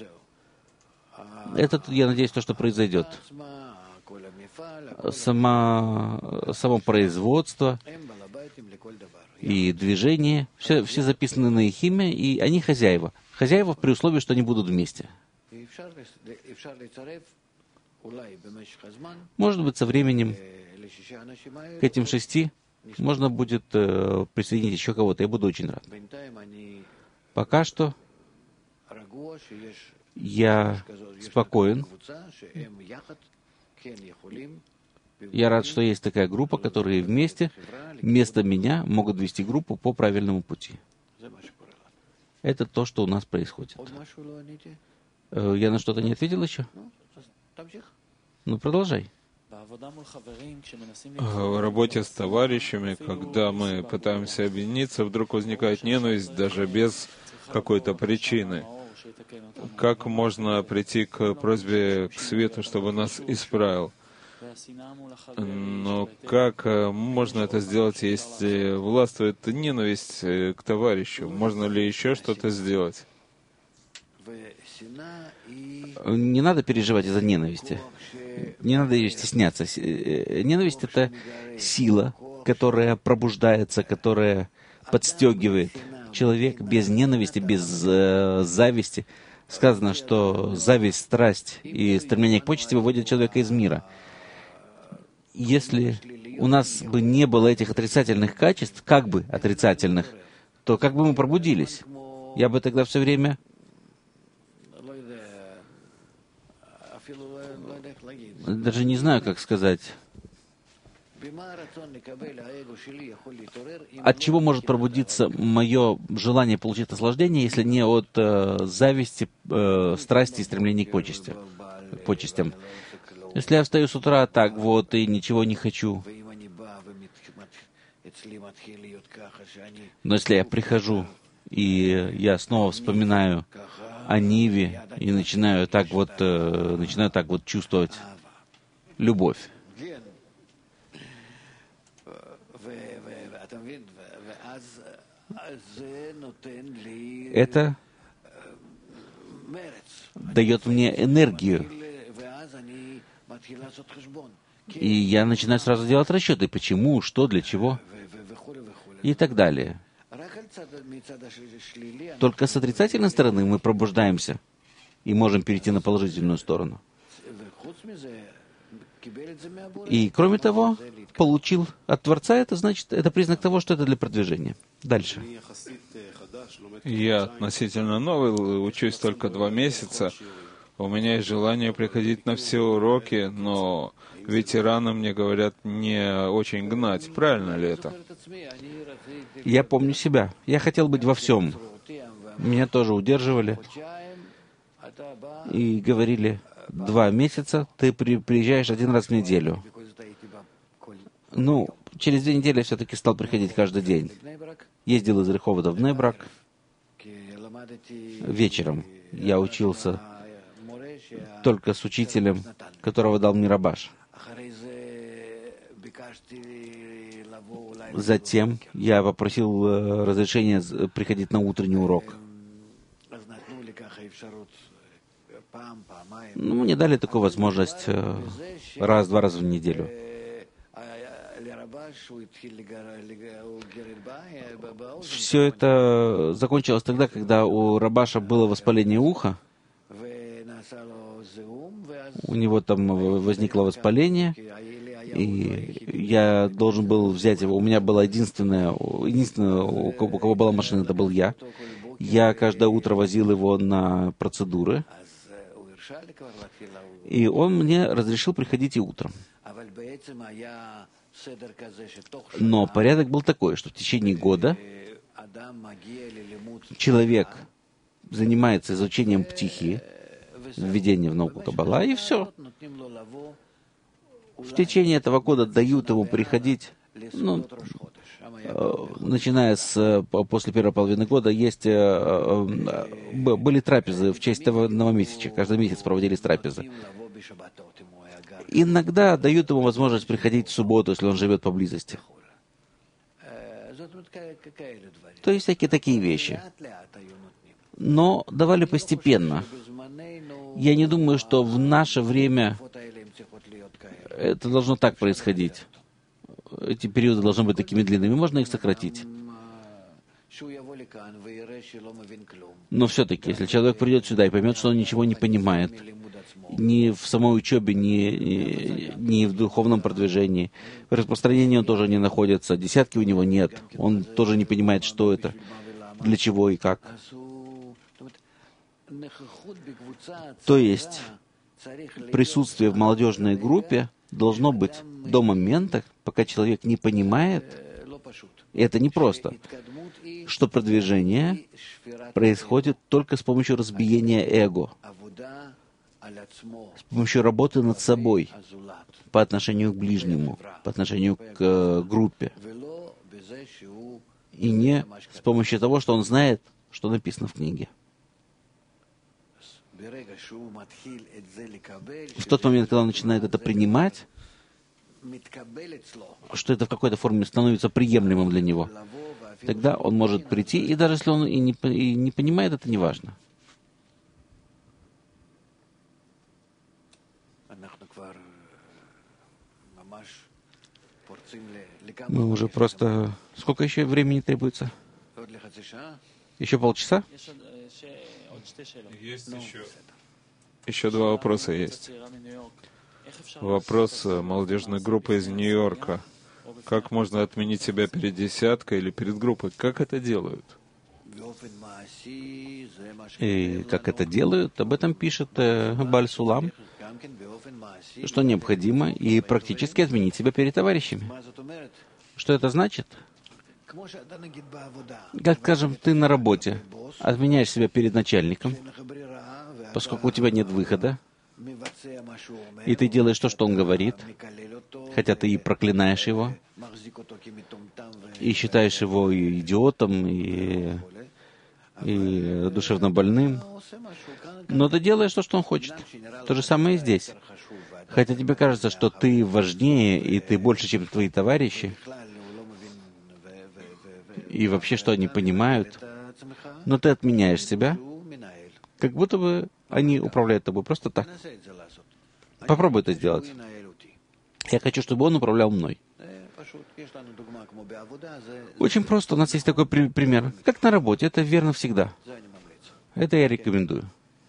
Speaker 2: Это, я надеюсь, то, что произойдет. Сама, само производство и движение, все, все записаны на их имя, и они хозяева. Хозяева при условии, что они будут вместе. Может быть, со временем к этим шести можно будет э, присоединить еще кого-то. Я буду очень рад. Пока что я спокоен. Я рад, что есть такая группа, которые вместе, вместо меня, могут вести группу по правильному пути. Это то, что у нас происходит. Я на что-то не ответил еще? Ну, продолжай.
Speaker 1: В работе с товарищами, когда мы пытаемся объединиться, вдруг возникает ненависть даже без какой-то причины. Как можно прийти к просьбе к свету, чтобы нас исправил? Но как можно это сделать, если властвует ненависть к товарищу? Можно ли еще что-то сделать?
Speaker 2: Не надо переживать из-за ненависти. Не надо ее стесняться. Ненависть — это сила, которая пробуждается, которая подстегивает. Человек без ненависти, без э, зависти. Сказано, что зависть, страсть и стремление к почести выводят человека из мира. Если у нас бы не было этих отрицательных качеств, как бы отрицательных, то как бы мы пробудились? Я бы тогда все время даже не знаю, как сказать. От чего может пробудиться мое желание получить наслаждение, если не от э, зависти, э, страсти и стремления к почести, к почестям? Если я встаю с утра так вот и ничего не хочу, но если я прихожу и я снова вспоминаю о Ниве и начинаю так вот, э, начинаю так вот чувствовать любовь, это дает мне энергию. И я начинаю сразу делать расчеты, почему, что, для чего, и так далее. Только с отрицательной стороны мы пробуждаемся и можем перейти на положительную сторону. И, кроме того, получил от Творца, это значит, это признак того, что это для продвижения. Дальше.
Speaker 1: Я относительно новый, учусь только два месяца. У меня есть желание приходить на все уроки, но ветераны мне говорят не очень гнать. Правильно ли это?
Speaker 2: Я помню себя. Я хотел быть во всем. Меня тоже удерживали и говорили: два месяца ты при, приезжаешь один раз в неделю. Ну, через две недели я все-таки стал приходить каждый день. Ездил из Реховода в Бней-Брак. Вечером я учился только с учителем, которого дал мне Рабаш. Затем я попросил э, разрешения приходить на утренний урок. Ну, мне дали такую возможность э, раз-два раза в неделю. Все это закончилось тогда, когда у Рабаша было воспаление уха. У него там возникло воспаление, и я должен был взять его. У меня была единственная, единственная, у кого, у кого была машина, это был я. Я каждое утро возил его на процедуры, и он мне разрешил приходить и утром. Но порядок был такой, что в течение года человек занимается изучением птихи, введение в науку Каббала, и все. В течение этого года дают ему приходить, ну, э, начиная с после первой половины года, есть э, э, были трапезы в честь того новомесяча. Каждый месяц проводились трапезы. Иногда дают ему возможность приходить в субботу, если он живет поблизости. То есть всякие такие вещи. Но давали постепенно. Я не думаю, что в наше время это должно так происходить. Эти периоды должны быть такими длинными. Можно их сократить. Но все-таки, если человек придет сюда и поймет, что он ничего не понимает, ни в самой учебе, ни, ни в духовном продвижении, в распространении он тоже не находится, десятки у него нет, он тоже не понимает, что это, для чего и как. То есть присутствие в молодежной группе должно быть до момента, пока человек не понимает, и это непросто, что продвижение происходит только с помощью разбиения эго, с помощью работы над собой по отношению к ближнему, по отношению к э, группе, и не с помощью того, что он знает, что написано в книге. В тот момент, когда он начинает это принимать, что это в какой-то форме становится приемлемым для него, тогда он может прийти, и даже если он и не, и не понимает, это не важно. Мы уже просто... Сколько еще времени требуется? Еще полчаса?
Speaker 1: Есть еще... Еще два вопроса есть. Вопрос молодежной группы из Нью-Йорка. Как можно отменить себя перед десяткой или перед группой? Как это делают?
Speaker 2: И как это делают, об этом пишет э, Бааль Сулам, что необходимо и практически отменить себя перед товарищами. Что это значит? Как, скажем, ты на работе отменяешь себя перед начальником, поскольку у тебя нет выхода, и ты делаешь то, что он говорит, хотя ты и проклинаешь его, и считаешь его и идиотом, и, и душевно больным, но ты делаешь то, что он хочет. То же самое и здесь. Хотя тебе кажется, что ты важнее, и ты больше, чем твои товарищи, и вообще, что они понимают, но ты отменяешь себя, как будто бы они управляют тобой просто так. Попробуй это сделать. Я хочу, чтобы он управлял мной. Очень просто. У нас есть такой при- пример. Как на работе. Это верно всегда. Это я рекомендую.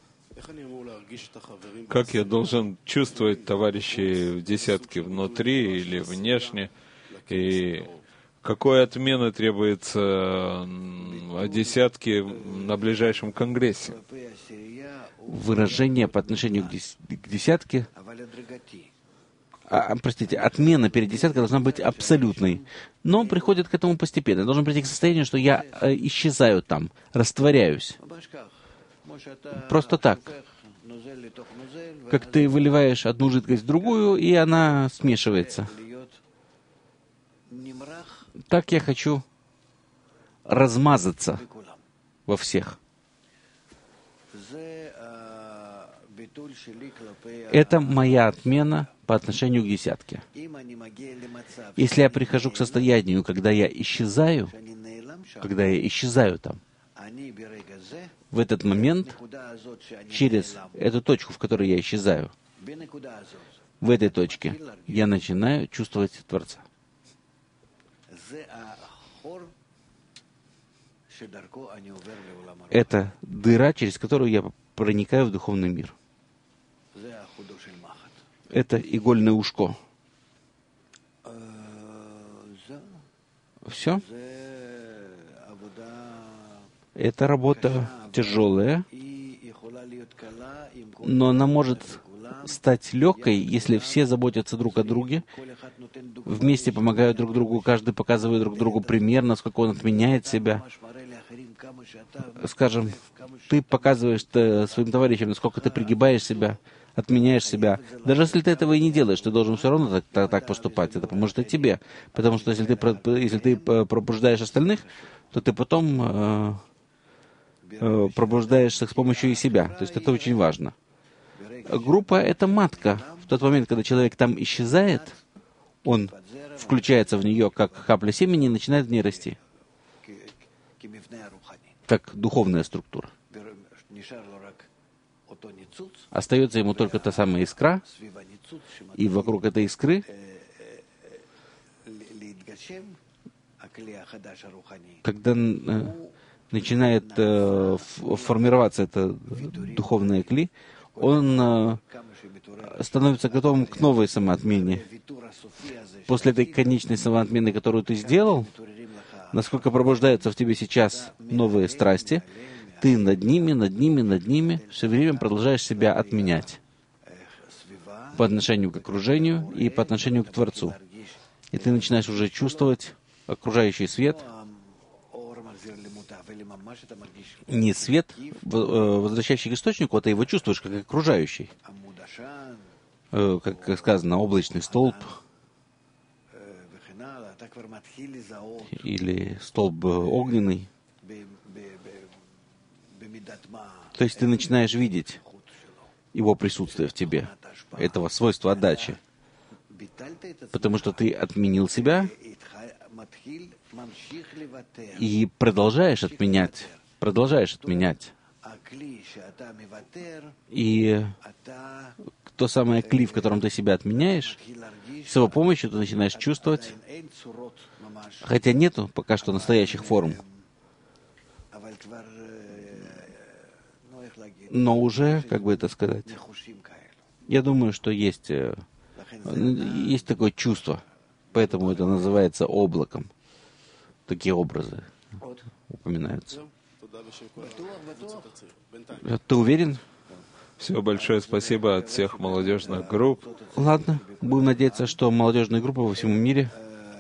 Speaker 1: Как я должен чувствовать товарищей в десятке внутри или внешне? И какой отмены требуется о десятке на ближайшем конгрессе?
Speaker 2: Выражение по отношению к, дес- к десятке, а, простите, отмена перед десяткой должна быть абсолютной, но приходит к этому постепенно. Должен прийти к состоянию, что я э, исчезаю там, растворяюсь. Просто так. Как ты выливаешь одну жидкость в другую, и она смешивается. Так я хочу размазаться во всех. Это моя отмена по отношению к десятке. Если я прихожу к состоянию, когда я исчезаю, когда я исчезаю там, в этот момент, через эту точку, в которой я исчезаю, в этой точке я начинаю чувствовать Творца. Это дыра, через которую я проникаю в духовный мир. Это игольное ушко. Все. Это работа тяжелая, но она может стать легкой, если все заботятся друг о друге, вместе помогают друг другу, каждый показывает друг другу пример, насколько он отменяет себя. Скажем, ты показываешь своим товарищам, насколько ты пригибаешь себя, отменяешь себя. Даже если ты этого и не делаешь, ты должен все равно так, так, так поступать. Это поможет и тебе. Потому что если ты, если ты пробуждаешь остальных, то ты потом э, э, пробуждаешься с помощью и себя. То есть это очень важно. Группа — это матка. В тот момент, когда человек там исчезает, он включается в нее, как капля семени, и начинает в ней расти. Как духовная структура. Остается ему только та самая искра, и вокруг этой искры, когда э, начинает э, формироваться это духовное кли, он э, становится готовым к новой самоотмене. После этой конечной самоотмены, которую ты сделал, насколько пробуждаются в тебе сейчас новые страсти, ты над ними, над ними, над ними все время продолжаешь себя отменять по отношению к окружению и по отношению к Творцу. И ты начинаешь уже чувствовать окружающий свет, не свет, возвращающий к источнику, а ты его чувствуешь как окружающий. Как сказано, облачный столб или столб огненный. То есть ты начинаешь видеть его присутствие в тебе, этого свойства отдачи. Потому что ты отменил себя и продолжаешь отменять, продолжаешь отменять. И то самое кли, в котором ты себя отменяешь, с его помощью ты начинаешь чувствовать, хотя нету пока что настоящих форм, но уже, как бы это сказать, я думаю, что есть, есть такое чувство. Поэтому это называется облаком. Такие образы упоминаются. Ты уверен?
Speaker 1: Все, большое спасибо от всех молодежных групп.
Speaker 2: Ладно, будем надеяться, что молодежные группы во всем мире,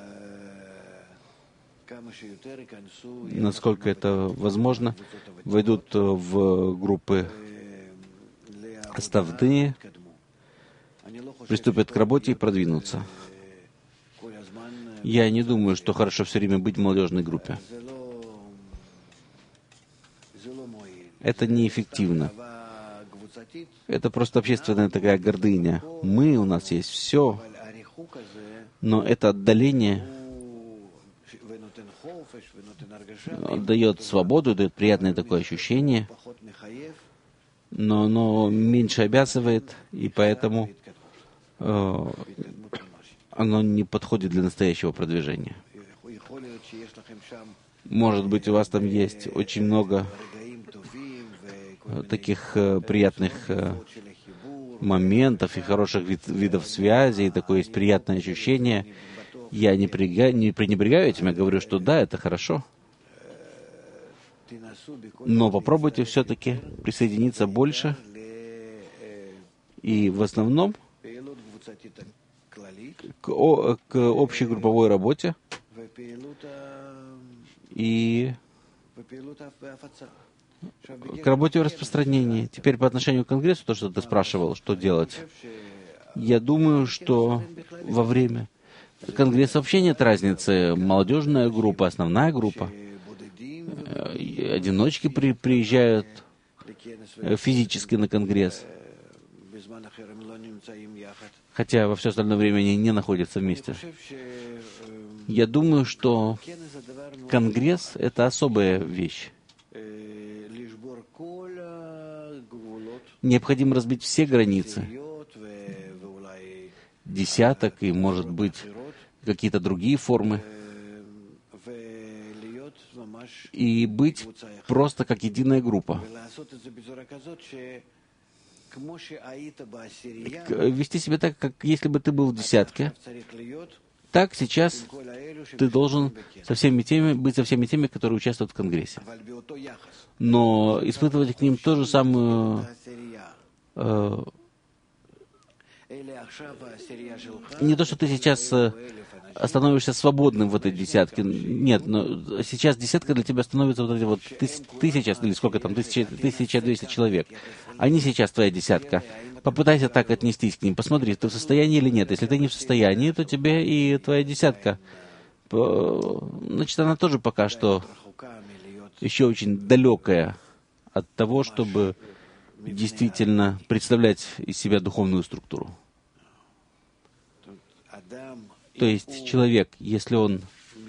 Speaker 2: насколько это возможно, войдут в группы оставные, приступят к работе и продвинутся. Я не думаю, что хорошо все время быть в молодежной группе. Это неэффективно. Это просто общественная такая гордыня. Мы, у нас есть все, но это отдаление дает свободу, дает приятное такое ощущение, но оно меньше обязывает, и поэтому э, оно не подходит для настоящего продвижения. Может быть, у вас там есть очень много таких э, приятных э, моментов и хороших вид, видов связи, и такое есть приятное ощущение. Я не, прига, не пренебрегаю этим, я говорю, что да, это хорошо. Но попробуйте все-таки присоединиться больше. И в основном к, о, к общей групповой работе и к работе в распространении. Теперь по отношению к Конгрессу, то, что ты спрашивал, что делать. Я думаю, что во время Конгресса вообще нет разницы. Молодежная группа, основная группа. Одиночки при, приезжают физически на Конгресс. Хотя во все остальное время они не находятся вместе. Я думаю, что Конгресс — это особая вещь. Необходимо разбить все границы. Десяток и, может быть, какие-то другие формы. И быть просто как единая группа. Вести себя так, как если бы ты был в десятке. Так сейчас ты должен со всеми теми, быть со всеми теми, которые участвуют в Конгрессе. Но испытывать к ним то же самое... Э, не то, что ты сейчас э, становишься свободным в этой десятке. Нет, но сейчас десятка для тебя становится вот эти вот тыс, тысяча, или сколько там, тысяча двести человек. Они сейчас твоя десятка. Попытайся так отнестись к ним. Посмотри, ты в состоянии или нет. Если ты не в состоянии, то тебе и твоя десятка. Значит, она тоже пока что еще очень далекая от того, чтобы действительно представлять из себя духовную структуру. То есть человек, если он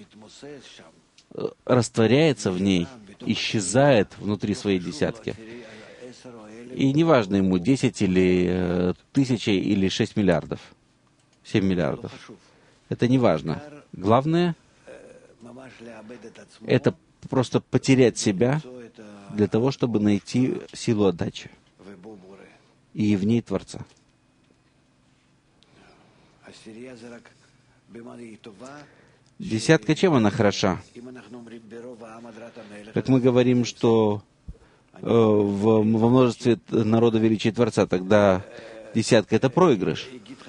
Speaker 2: растворяется в ней, исчезает внутри своей десятки, и неважно ему десять или э, тысяча или шесть миллиардов, семь миллиардов, это не важно. Главное — это просто потерять себя для того, чтобы найти силу отдачи и в ней Творца. Десятка, чем она хороша? Как мы говорим, что э, в, во множестве народа величия Творца, тогда десятка — это проигрыш.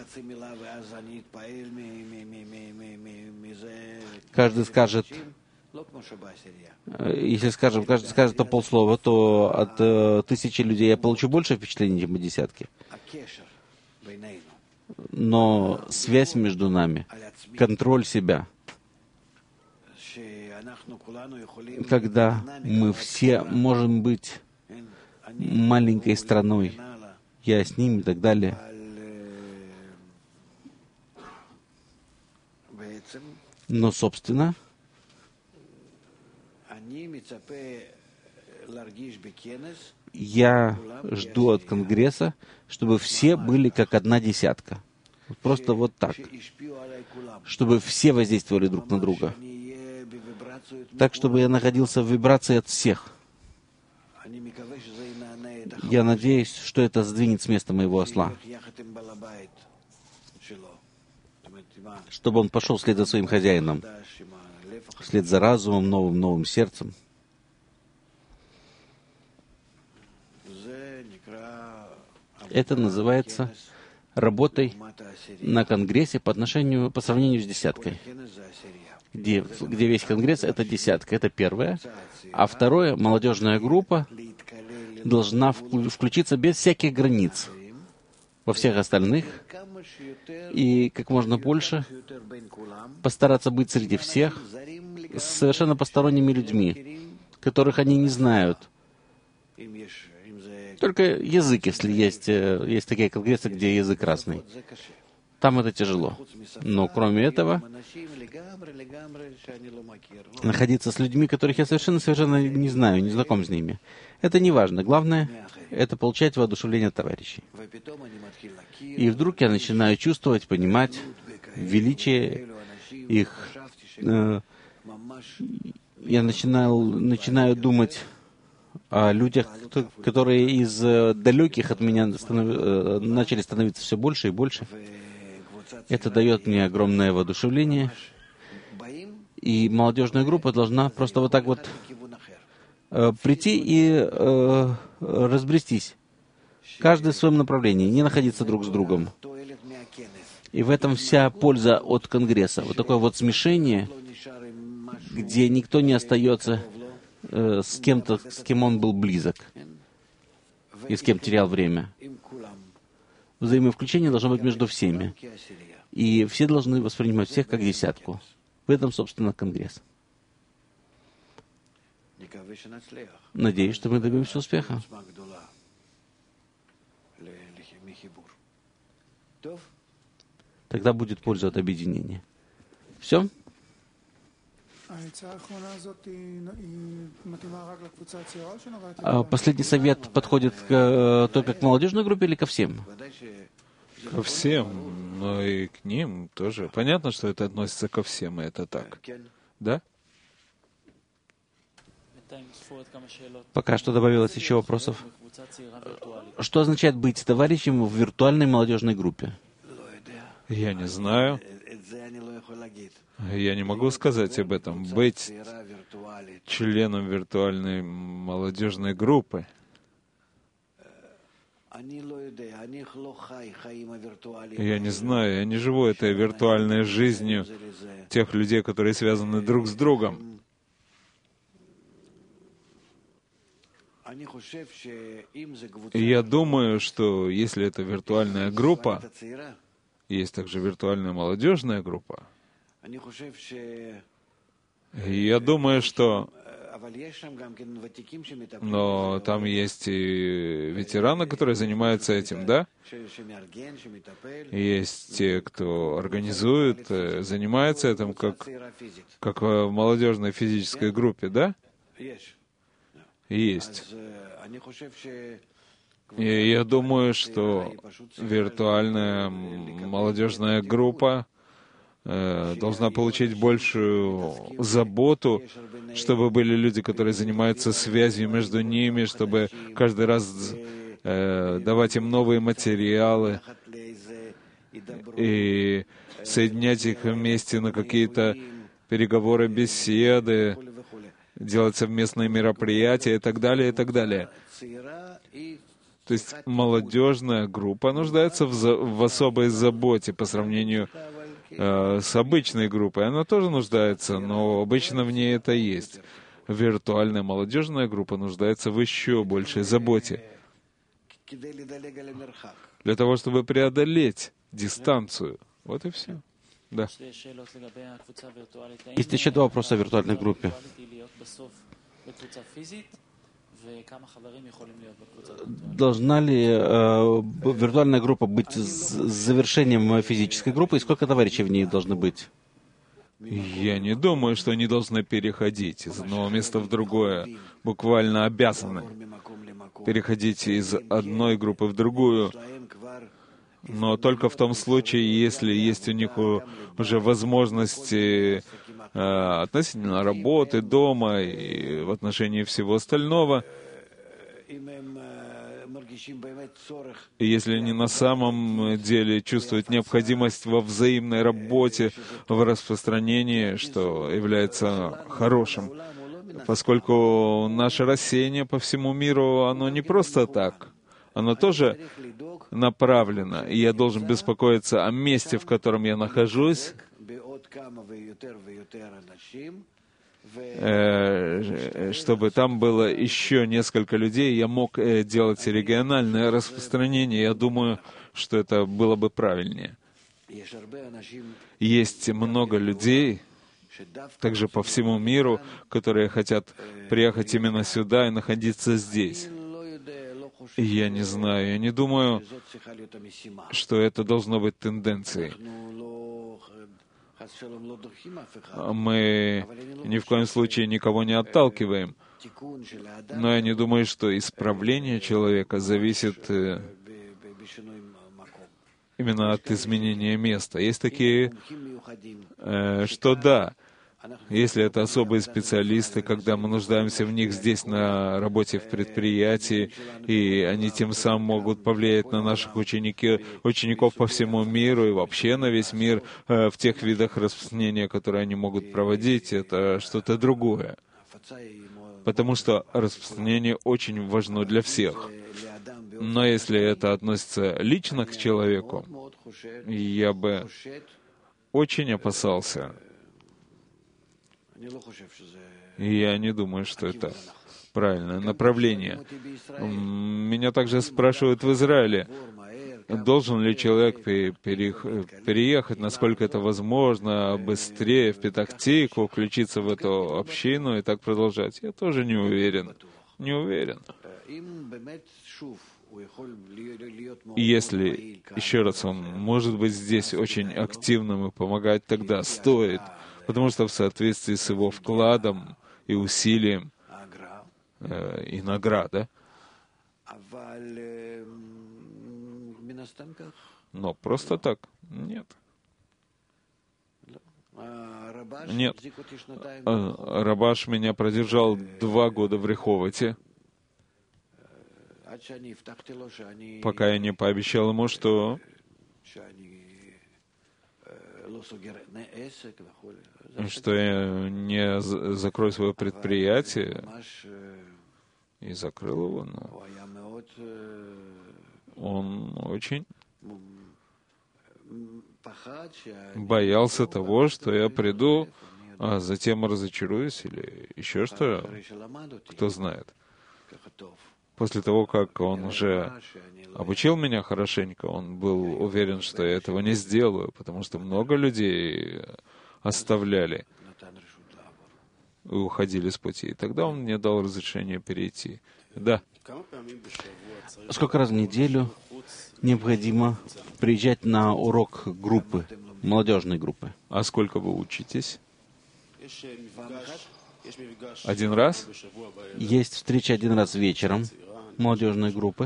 Speaker 2: Каждый скажет, если, скажем, каждый скажет по полслова, то от э, тысячи людей я получу больше впечатлений, чем от десятки. Но связь между нами, контроль себя, когда мы все можем быть маленькой страной, я с ним и так далее, но, собственно, я жду от Конгресса, чтобы все были как одна десятка. Просто вот так. Чтобы все воздействовали друг на друга. Так, чтобы я находился в вибрации от всех. Я надеюсь, что это сдвинет с места моего осла. чтобы он пошел вслед за своим хозяином, вслед за разумом, новым, новым сердцем. Это называется работой на Конгрессе по отношению, по сравнению с десяткой. Где, где весь Конгресс — это десятка, это первое. А второе, молодежная группа должна включиться без всяких границ во всех остальных и как можно больше постараться быть среди всех с совершенно посторонними людьми, которых они не знают. Только язык, если есть, есть такие конгрессы, где язык разный. Там это тяжело. Но кроме этого, находиться с людьми, которых я совершенно-совершенно не знаю, не знаком с ними, это не важно. Главное — это получать воодушевление товарищей. И вдруг я начинаю чувствовать, понимать величие их. Э, я начинаю, начинаю думать о людях, которые из далеких от меня станов... начали становиться все больше и больше. Это дает мне огромное воодушевление. И молодежная группа должна просто вот так вот э, прийти и э, разбрестись. Каждый в своем направлении, не находиться друг с другом. И в этом вся польза от Конгресса. Вот такое вот смешение, где никто не остается э, с кем-то, с кем он был близок, и с кем терял время. Взаимовключение должно быть между всеми. И все должны воспринимать всех как десятку. В этом, собственно, Конгресс. Надеюсь, что мы добьемся успеха. Тогда будет польза от объединения. Все? А последний совет подходит к, только к молодежной группе или ко всем?
Speaker 1: Ко всем, но и к ним тоже. Понятно, что это относится ко всем, и это так. Да?
Speaker 2: Пока что добавилось еще вопросов. Что означает быть товарищем в виртуальной молодежной группе?
Speaker 1: Я не знаю. Я не могу сказать об этом. Быть членом виртуальной молодежной группы. Я не знаю, я не живу этой виртуальной жизнью тех людей, которые связаны друг с другом. И я думаю, что если это виртуальная группа, есть также виртуальная молодежная группа, я думаю, что... Но там есть и ветераны, которые занимаются этим, да? Есть те, кто организует, занимается этим, как, как в молодежной физической группе, да? Есть. И я думаю, что виртуальная молодежная группа э, должна получить большую заботу, чтобы были люди, которые занимаются связью между ними, чтобы каждый раз э, давать им новые материалы и соединять их вместе на какие-то переговоры, беседы, делать совместные мероприятия и так далее, и так далее. То есть молодежная группа нуждается в, за, в особой заботе по сравнению э, с обычной группой. Она тоже нуждается, но обычно в ней это есть. Виртуальная молодежная группа нуждается в еще большей заботе. Для того, чтобы преодолеть дистанцию. Вот и все. Да.
Speaker 2: Есть еще два вопроса о виртуальной группе. Должна ли э, виртуальная группа быть с завершением физической группы, и сколько товарищей в ней должны быть?
Speaker 1: Я не думаю, что они должны переходить из одного места в другое. Буквально обязаны переходить из одной группы в другую. Но только в том случае, если есть у них уже возможности э, относительно работы, дома и в отношении всего остального, если они на самом деле чувствуют необходимость во взаимной работе, в распространении, что является хорошим, поскольку наше рассеяние по всему миру, оно не просто так, оно тоже направлено, и я должен беспокоиться о месте, в котором я нахожусь, чтобы там было еще несколько людей, я мог делать региональное распространение. Я думаю, что это было бы правильнее. Есть много людей, также по всему миру, которые хотят приехать именно сюда и находиться здесь. И я не знаю, я не думаю, что это должно быть тенденцией. Мы ни в коем случае никого не отталкиваем, но я не думаю, что исправление человека зависит именно от изменения места. Есть такие, что да, если это особые специалисты, когда мы нуждаемся в них здесь на работе в предприятии, и они тем самым могут повлиять на наших ученики, учеников по всему миру и вообще на весь мир в тех видах распространения, которые они могут проводить, это что-то другое. Потому что распространение очень важно для всех. Но если это относится лично к человеку, я бы очень опасался. И я не думаю, что это правильное направление. Меня также спрашивают в Израиле, должен ли человек переехать, насколько это возможно, быстрее в Петах-Тикву, включиться в эту общину и так продолжать. Я тоже не уверен. Не уверен. И если, еще раз, он может быть здесь очень активным и помогать, тогда стоит. Потому что в соответствии с его вкладом и усилием э, и награда. Но просто так? Нет. Нет. Рабаш меня продержал два года в Реховоте, пока я не пообещал ему, что что я не закрою свое предприятие, и закрыл его, но он очень боялся того, что я приду, а затем разочаруюсь или еще что, кто знает. После того, как он уже обучил меня хорошенько, он был уверен, что я этого не сделаю, потому что много людей оставляли и уходили с пути. И тогда он мне дал разрешение перейти. Да.
Speaker 2: Сколько раз в неделю необходимо приезжать на урок группы, молодежной группы?
Speaker 1: А сколько вы учитесь? Один раз?
Speaker 2: Есть встреча один раз вечером молодежной группы.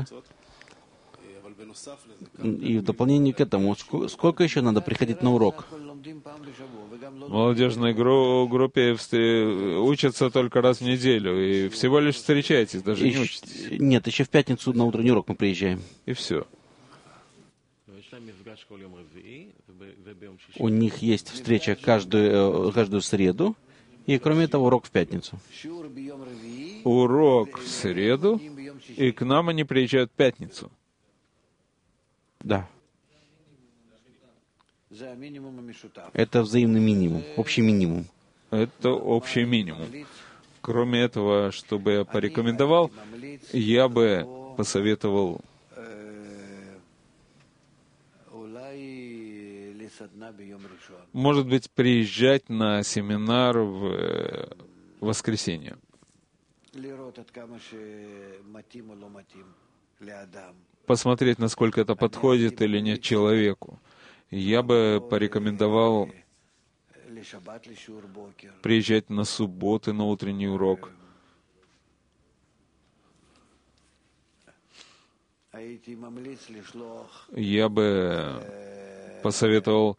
Speaker 2: И в дополнение к этому, сколько еще надо приходить на урок?
Speaker 1: В молодежной гру- группе встр- учатся только раз в неделю, и всего лишь встречаетесь, даже
Speaker 2: и
Speaker 1: не учитесь.
Speaker 2: Нет, еще в пятницу на утренний урок мы приезжаем.
Speaker 1: И все.
Speaker 2: У них есть встреча каждую, каждую среду, и кроме этого урок в пятницу.
Speaker 1: Урок в среду, и к нам они приезжают в пятницу.
Speaker 2: Да. Это взаимный минимум, общий минимум.
Speaker 1: Это общий минимум. Кроме этого, чтобы я порекомендовал, я бы посоветовал может быть, приезжать на семинар в воскресенье. Посмотреть, насколько это подходит или нет человеку. Я бы порекомендовал приезжать на субботы на утренний урок. Я бы посоветовал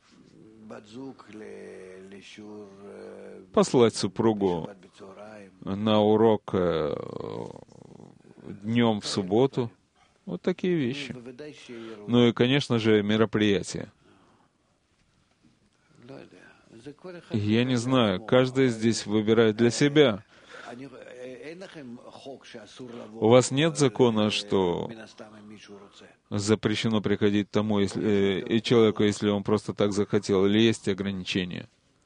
Speaker 1: послать супругу на урок днем в субботу, Вот такие вещи. Ну и, конечно же, мероприятия. Я не знаю, каждый здесь выбирает для себя. У вас нет закона, что запрещено приходить тому, если, и человеку, если он просто так захотел, или есть ограничения?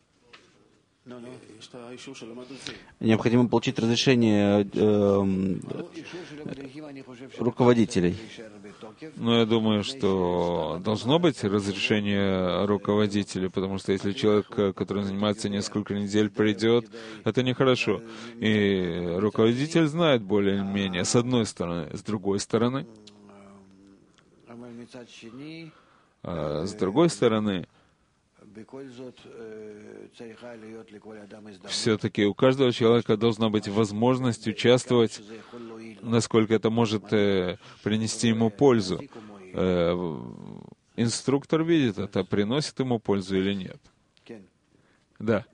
Speaker 2: Необходимо получить разрешение э, руководителей.
Speaker 1: Ну, я думаю, что должно быть разрешение руководителей, потому что если человек, который занимается несколько недель, придет, это нехорошо. И руководитель знает более-менее, с одной стороны. С другой стороны, а с другой стороны, все-таки у каждого человека должна быть возможность участвовать, насколько это может э, принести ему пользу. Э, инструктор видит это, приносит ему пользу или нет. Да.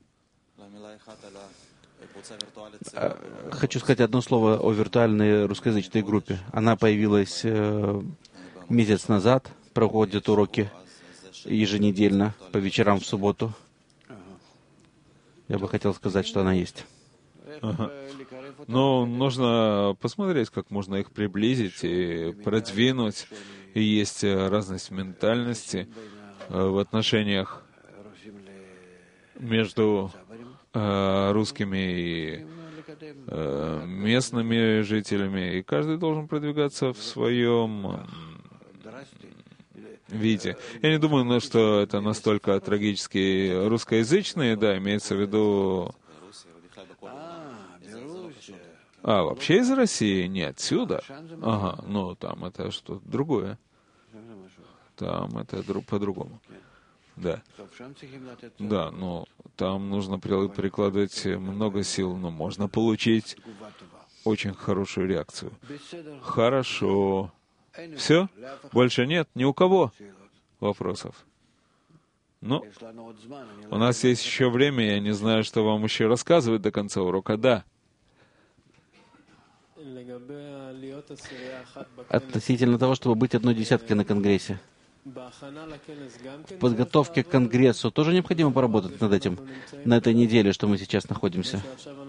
Speaker 2: Хочу сказать одно слово о виртуальной русскоязычной группе. Она появилась э, месяц назад, проходят уроки еженедельно, по вечерам в субботу. Я бы хотел сказать, что она есть.
Speaker 1: Ага. Но нужно посмотреть, как можно их приблизить и продвинуть. И есть разность ментальности в отношениях между э, русскими и э, местными жителями. И каждый должен продвигаться в своем виде. Я не думаю, что это настолько трагически русскоязычные, да, имеется в виду... А, вообще из России? Не отсюда? Ага, ну там это что-то другое. Там это друг, по-другому. Да. Да, но там нужно прикладывать много сил, но можно получить очень хорошую реакцию. Хорошо. Все? Больше нет? Ни у кого вопросов? Ну, у нас есть еще время, я не знаю, что вам еще рассказывать до конца урока. Да.
Speaker 2: Относительно того, чтобы быть одной десяткой на Конгрессе. В подготовке к Конгрессу тоже необходимо поработать над этим на этой неделе, что мы сейчас находимся.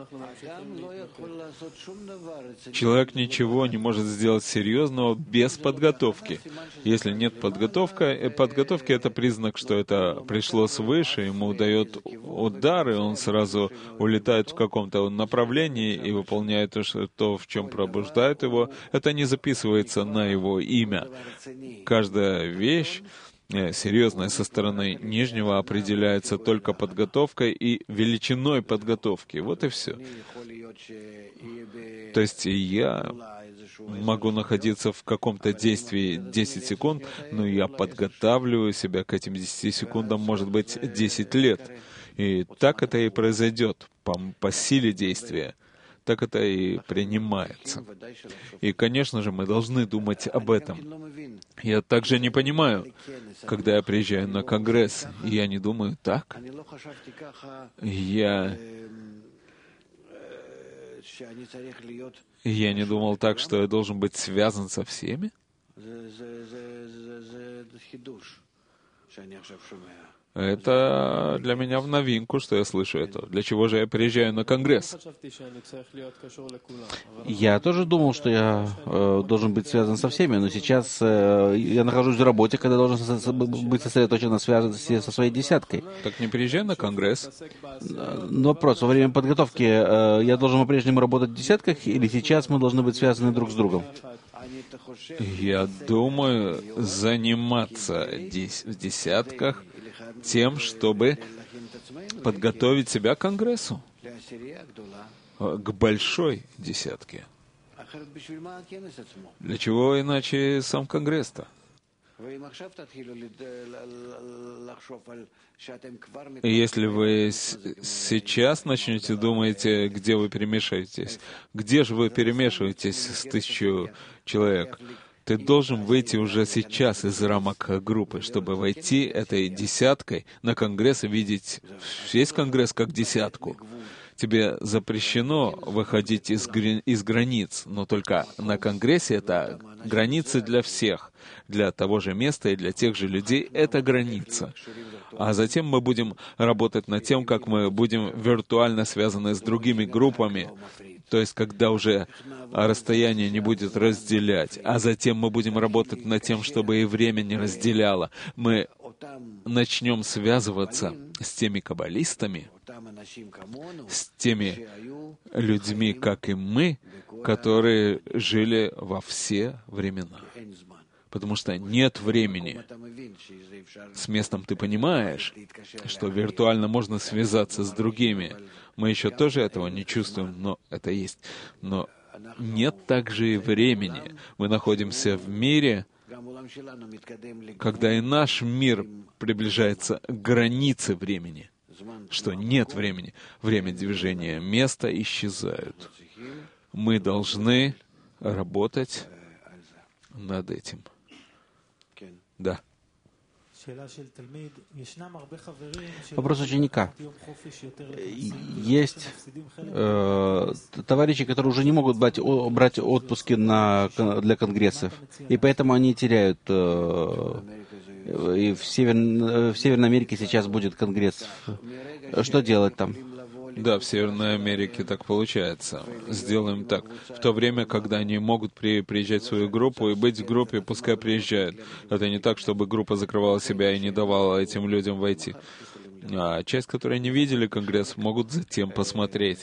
Speaker 1: Человек ничего не может сделать серьезного без подготовки. Если нет подготовки, подготовки — это признак, что это пришло свыше, ему дает удар, и он сразу улетает в каком-то направлении и выполняет то, то, в чем пробуждает его. Это не записывается на его имя. Каждая вещь серьезная со стороны нижнего определяется только подготовкой и величиной подготовки. Вот и все. То есть я могу находиться в каком-то действии десять секунд, но я подготавливаю себя к этим десяти секундам, может быть, десять лет. И так это и произойдет по, по силе действия. Так это и принимается. И, конечно же, мы должны думать об этом. Я также не понимаю, когда я приезжаю на Конгресс, и я не думаю так. Я... Я не думал так, что я должен быть связан со всеми. Это для меня в новинку, что я слышу это. Для чего же я приезжаю на Конгресс?
Speaker 2: Я тоже думал, что я э, должен быть связан со всеми, но сейчас э, я нахожусь в работе, когда должен со- быть сосредоточен на связанности со своей десяткой.
Speaker 1: Так не приезжай на Конгресс.
Speaker 2: Но вопрос, во время подготовки э, я должен по-прежнему работать в десятках, или сейчас мы должны быть связаны друг с другом?
Speaker 1: Я думаю, заниматься дес- в десятках тем, чтобы подготовить себя к Конгрессу, к большой десятке. Для чего иначе сам Конгресс-то? И если вы с- сейчас начнете думать, где вы перемешиваетесь, где же вы перемешиваетесь с тысячу человек, ты должен выйти уже сейчас из рамок группы, чтобы войти этой десяткой на Конгресс и видеть весь Конгресс как десятку. тебе запрещено выходить из, гри- из границ, но только на Конгрессе это границы для всех, для того же места и для тех же людей это граница. А затем мы будем работать над тем, как мы будем виртуально связаны с другими группами, то есть когда уже расстояние не будет разделять, а затем мы будем работать над тем, чтобы и время не разделяло. Мы начнем связываться с теми каббалистами, с теми людьми, как и мы, которые жили во все времена. Потому что нет времени. С местом ты понимаешь, что виртуально можно связаться с другими. Мы еще тоже этого не чувствуем, но это есть. Но нет также и времени. Мы находимся в мире, когда и наш мир приближается к границе времени, что нет времени. Время движения места исчезают. Мы должны работать над этим. Да.
Speaker 2: Вопрос ученика. Есть э, товарищи, которые уже не могут брать, о, брать отпуски на, для конгрессов, и поэтому они теряют. Э, и в, Север, в Северной Америке сейчас будет конгресс. Что делать там?
Speaker 1: Да, в Северной Америке так получается. Сделаем так. В то время, когда они могут при, приезжать в свою группу и быть в группе, пускай приезжают. Это не так, чтобы группа закрывала себя и не давала этим людям войти. А часть, которые не видели Конгресс, могут затем посмотреть.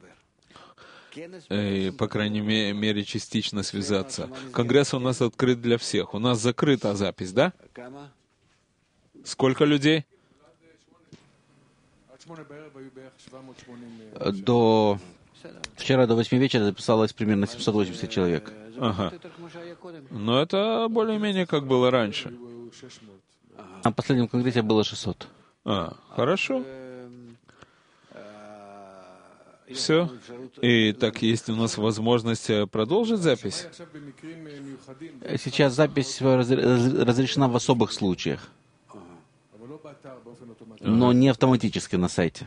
Speaker 1: И, по крайней мере, частично связаться. Конгресс у нас открыт для всех. У нас закрыта запись, да? Сколько людей?
Speaker 2: До... Вчера до восьми вечера записалось примерно семьсот восемьдесят человек.
Speaker 1: Ага. Но это более-менее как было раньше.
Speaker 2: На последнем конгрессе было шестьсот.
Speaker 1: А, хорошо. Все. И так, есть у нас возможность продолжить запись?
Speaker 2: Сейчас запись разрешена в особых случаях, но не автоматически на сайте.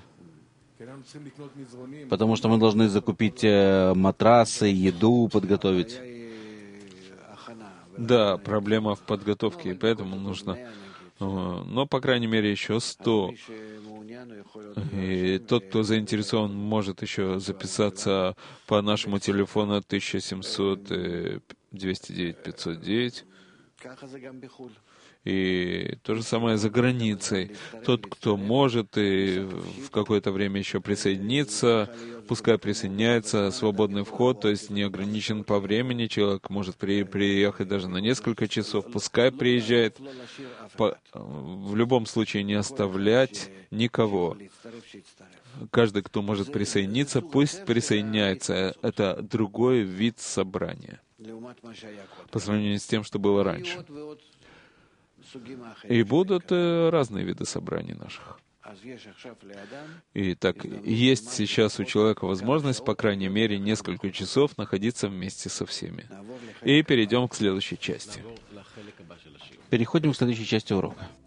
Speaker 2: Потому что мы должны закупить матрасы, еду, подготовить.
Speaker 1: Да, проблема в подготовке, и поэтому нужно... Но, по крайней мере, еще сто. И тот, кто заинтересован, может еще записаться по нашему телефону тысяча семьсот двести девять пятьсот девять. И то же самое за границей. Тот, кто может и в какое-то время еще присоединиться, пускай присоединяется, свободный вход, то есть не ограничен по времени, человек может при, приехать даже на несколько часов, пускай приезжает. По, в любом случае не оставлять никого. Каждый, кто может присоединиться, пусть присоединяется. Это другой вид собрания по сравнению с тем, что было раньше. И будут э, разные виды собраний наших. И так, есть сейчас у человека возможность, по крайней мере, несколько часов находиться вместе со всеми. И перейдем к следующей части.
Speaker 2: Переходим к следующей части урока.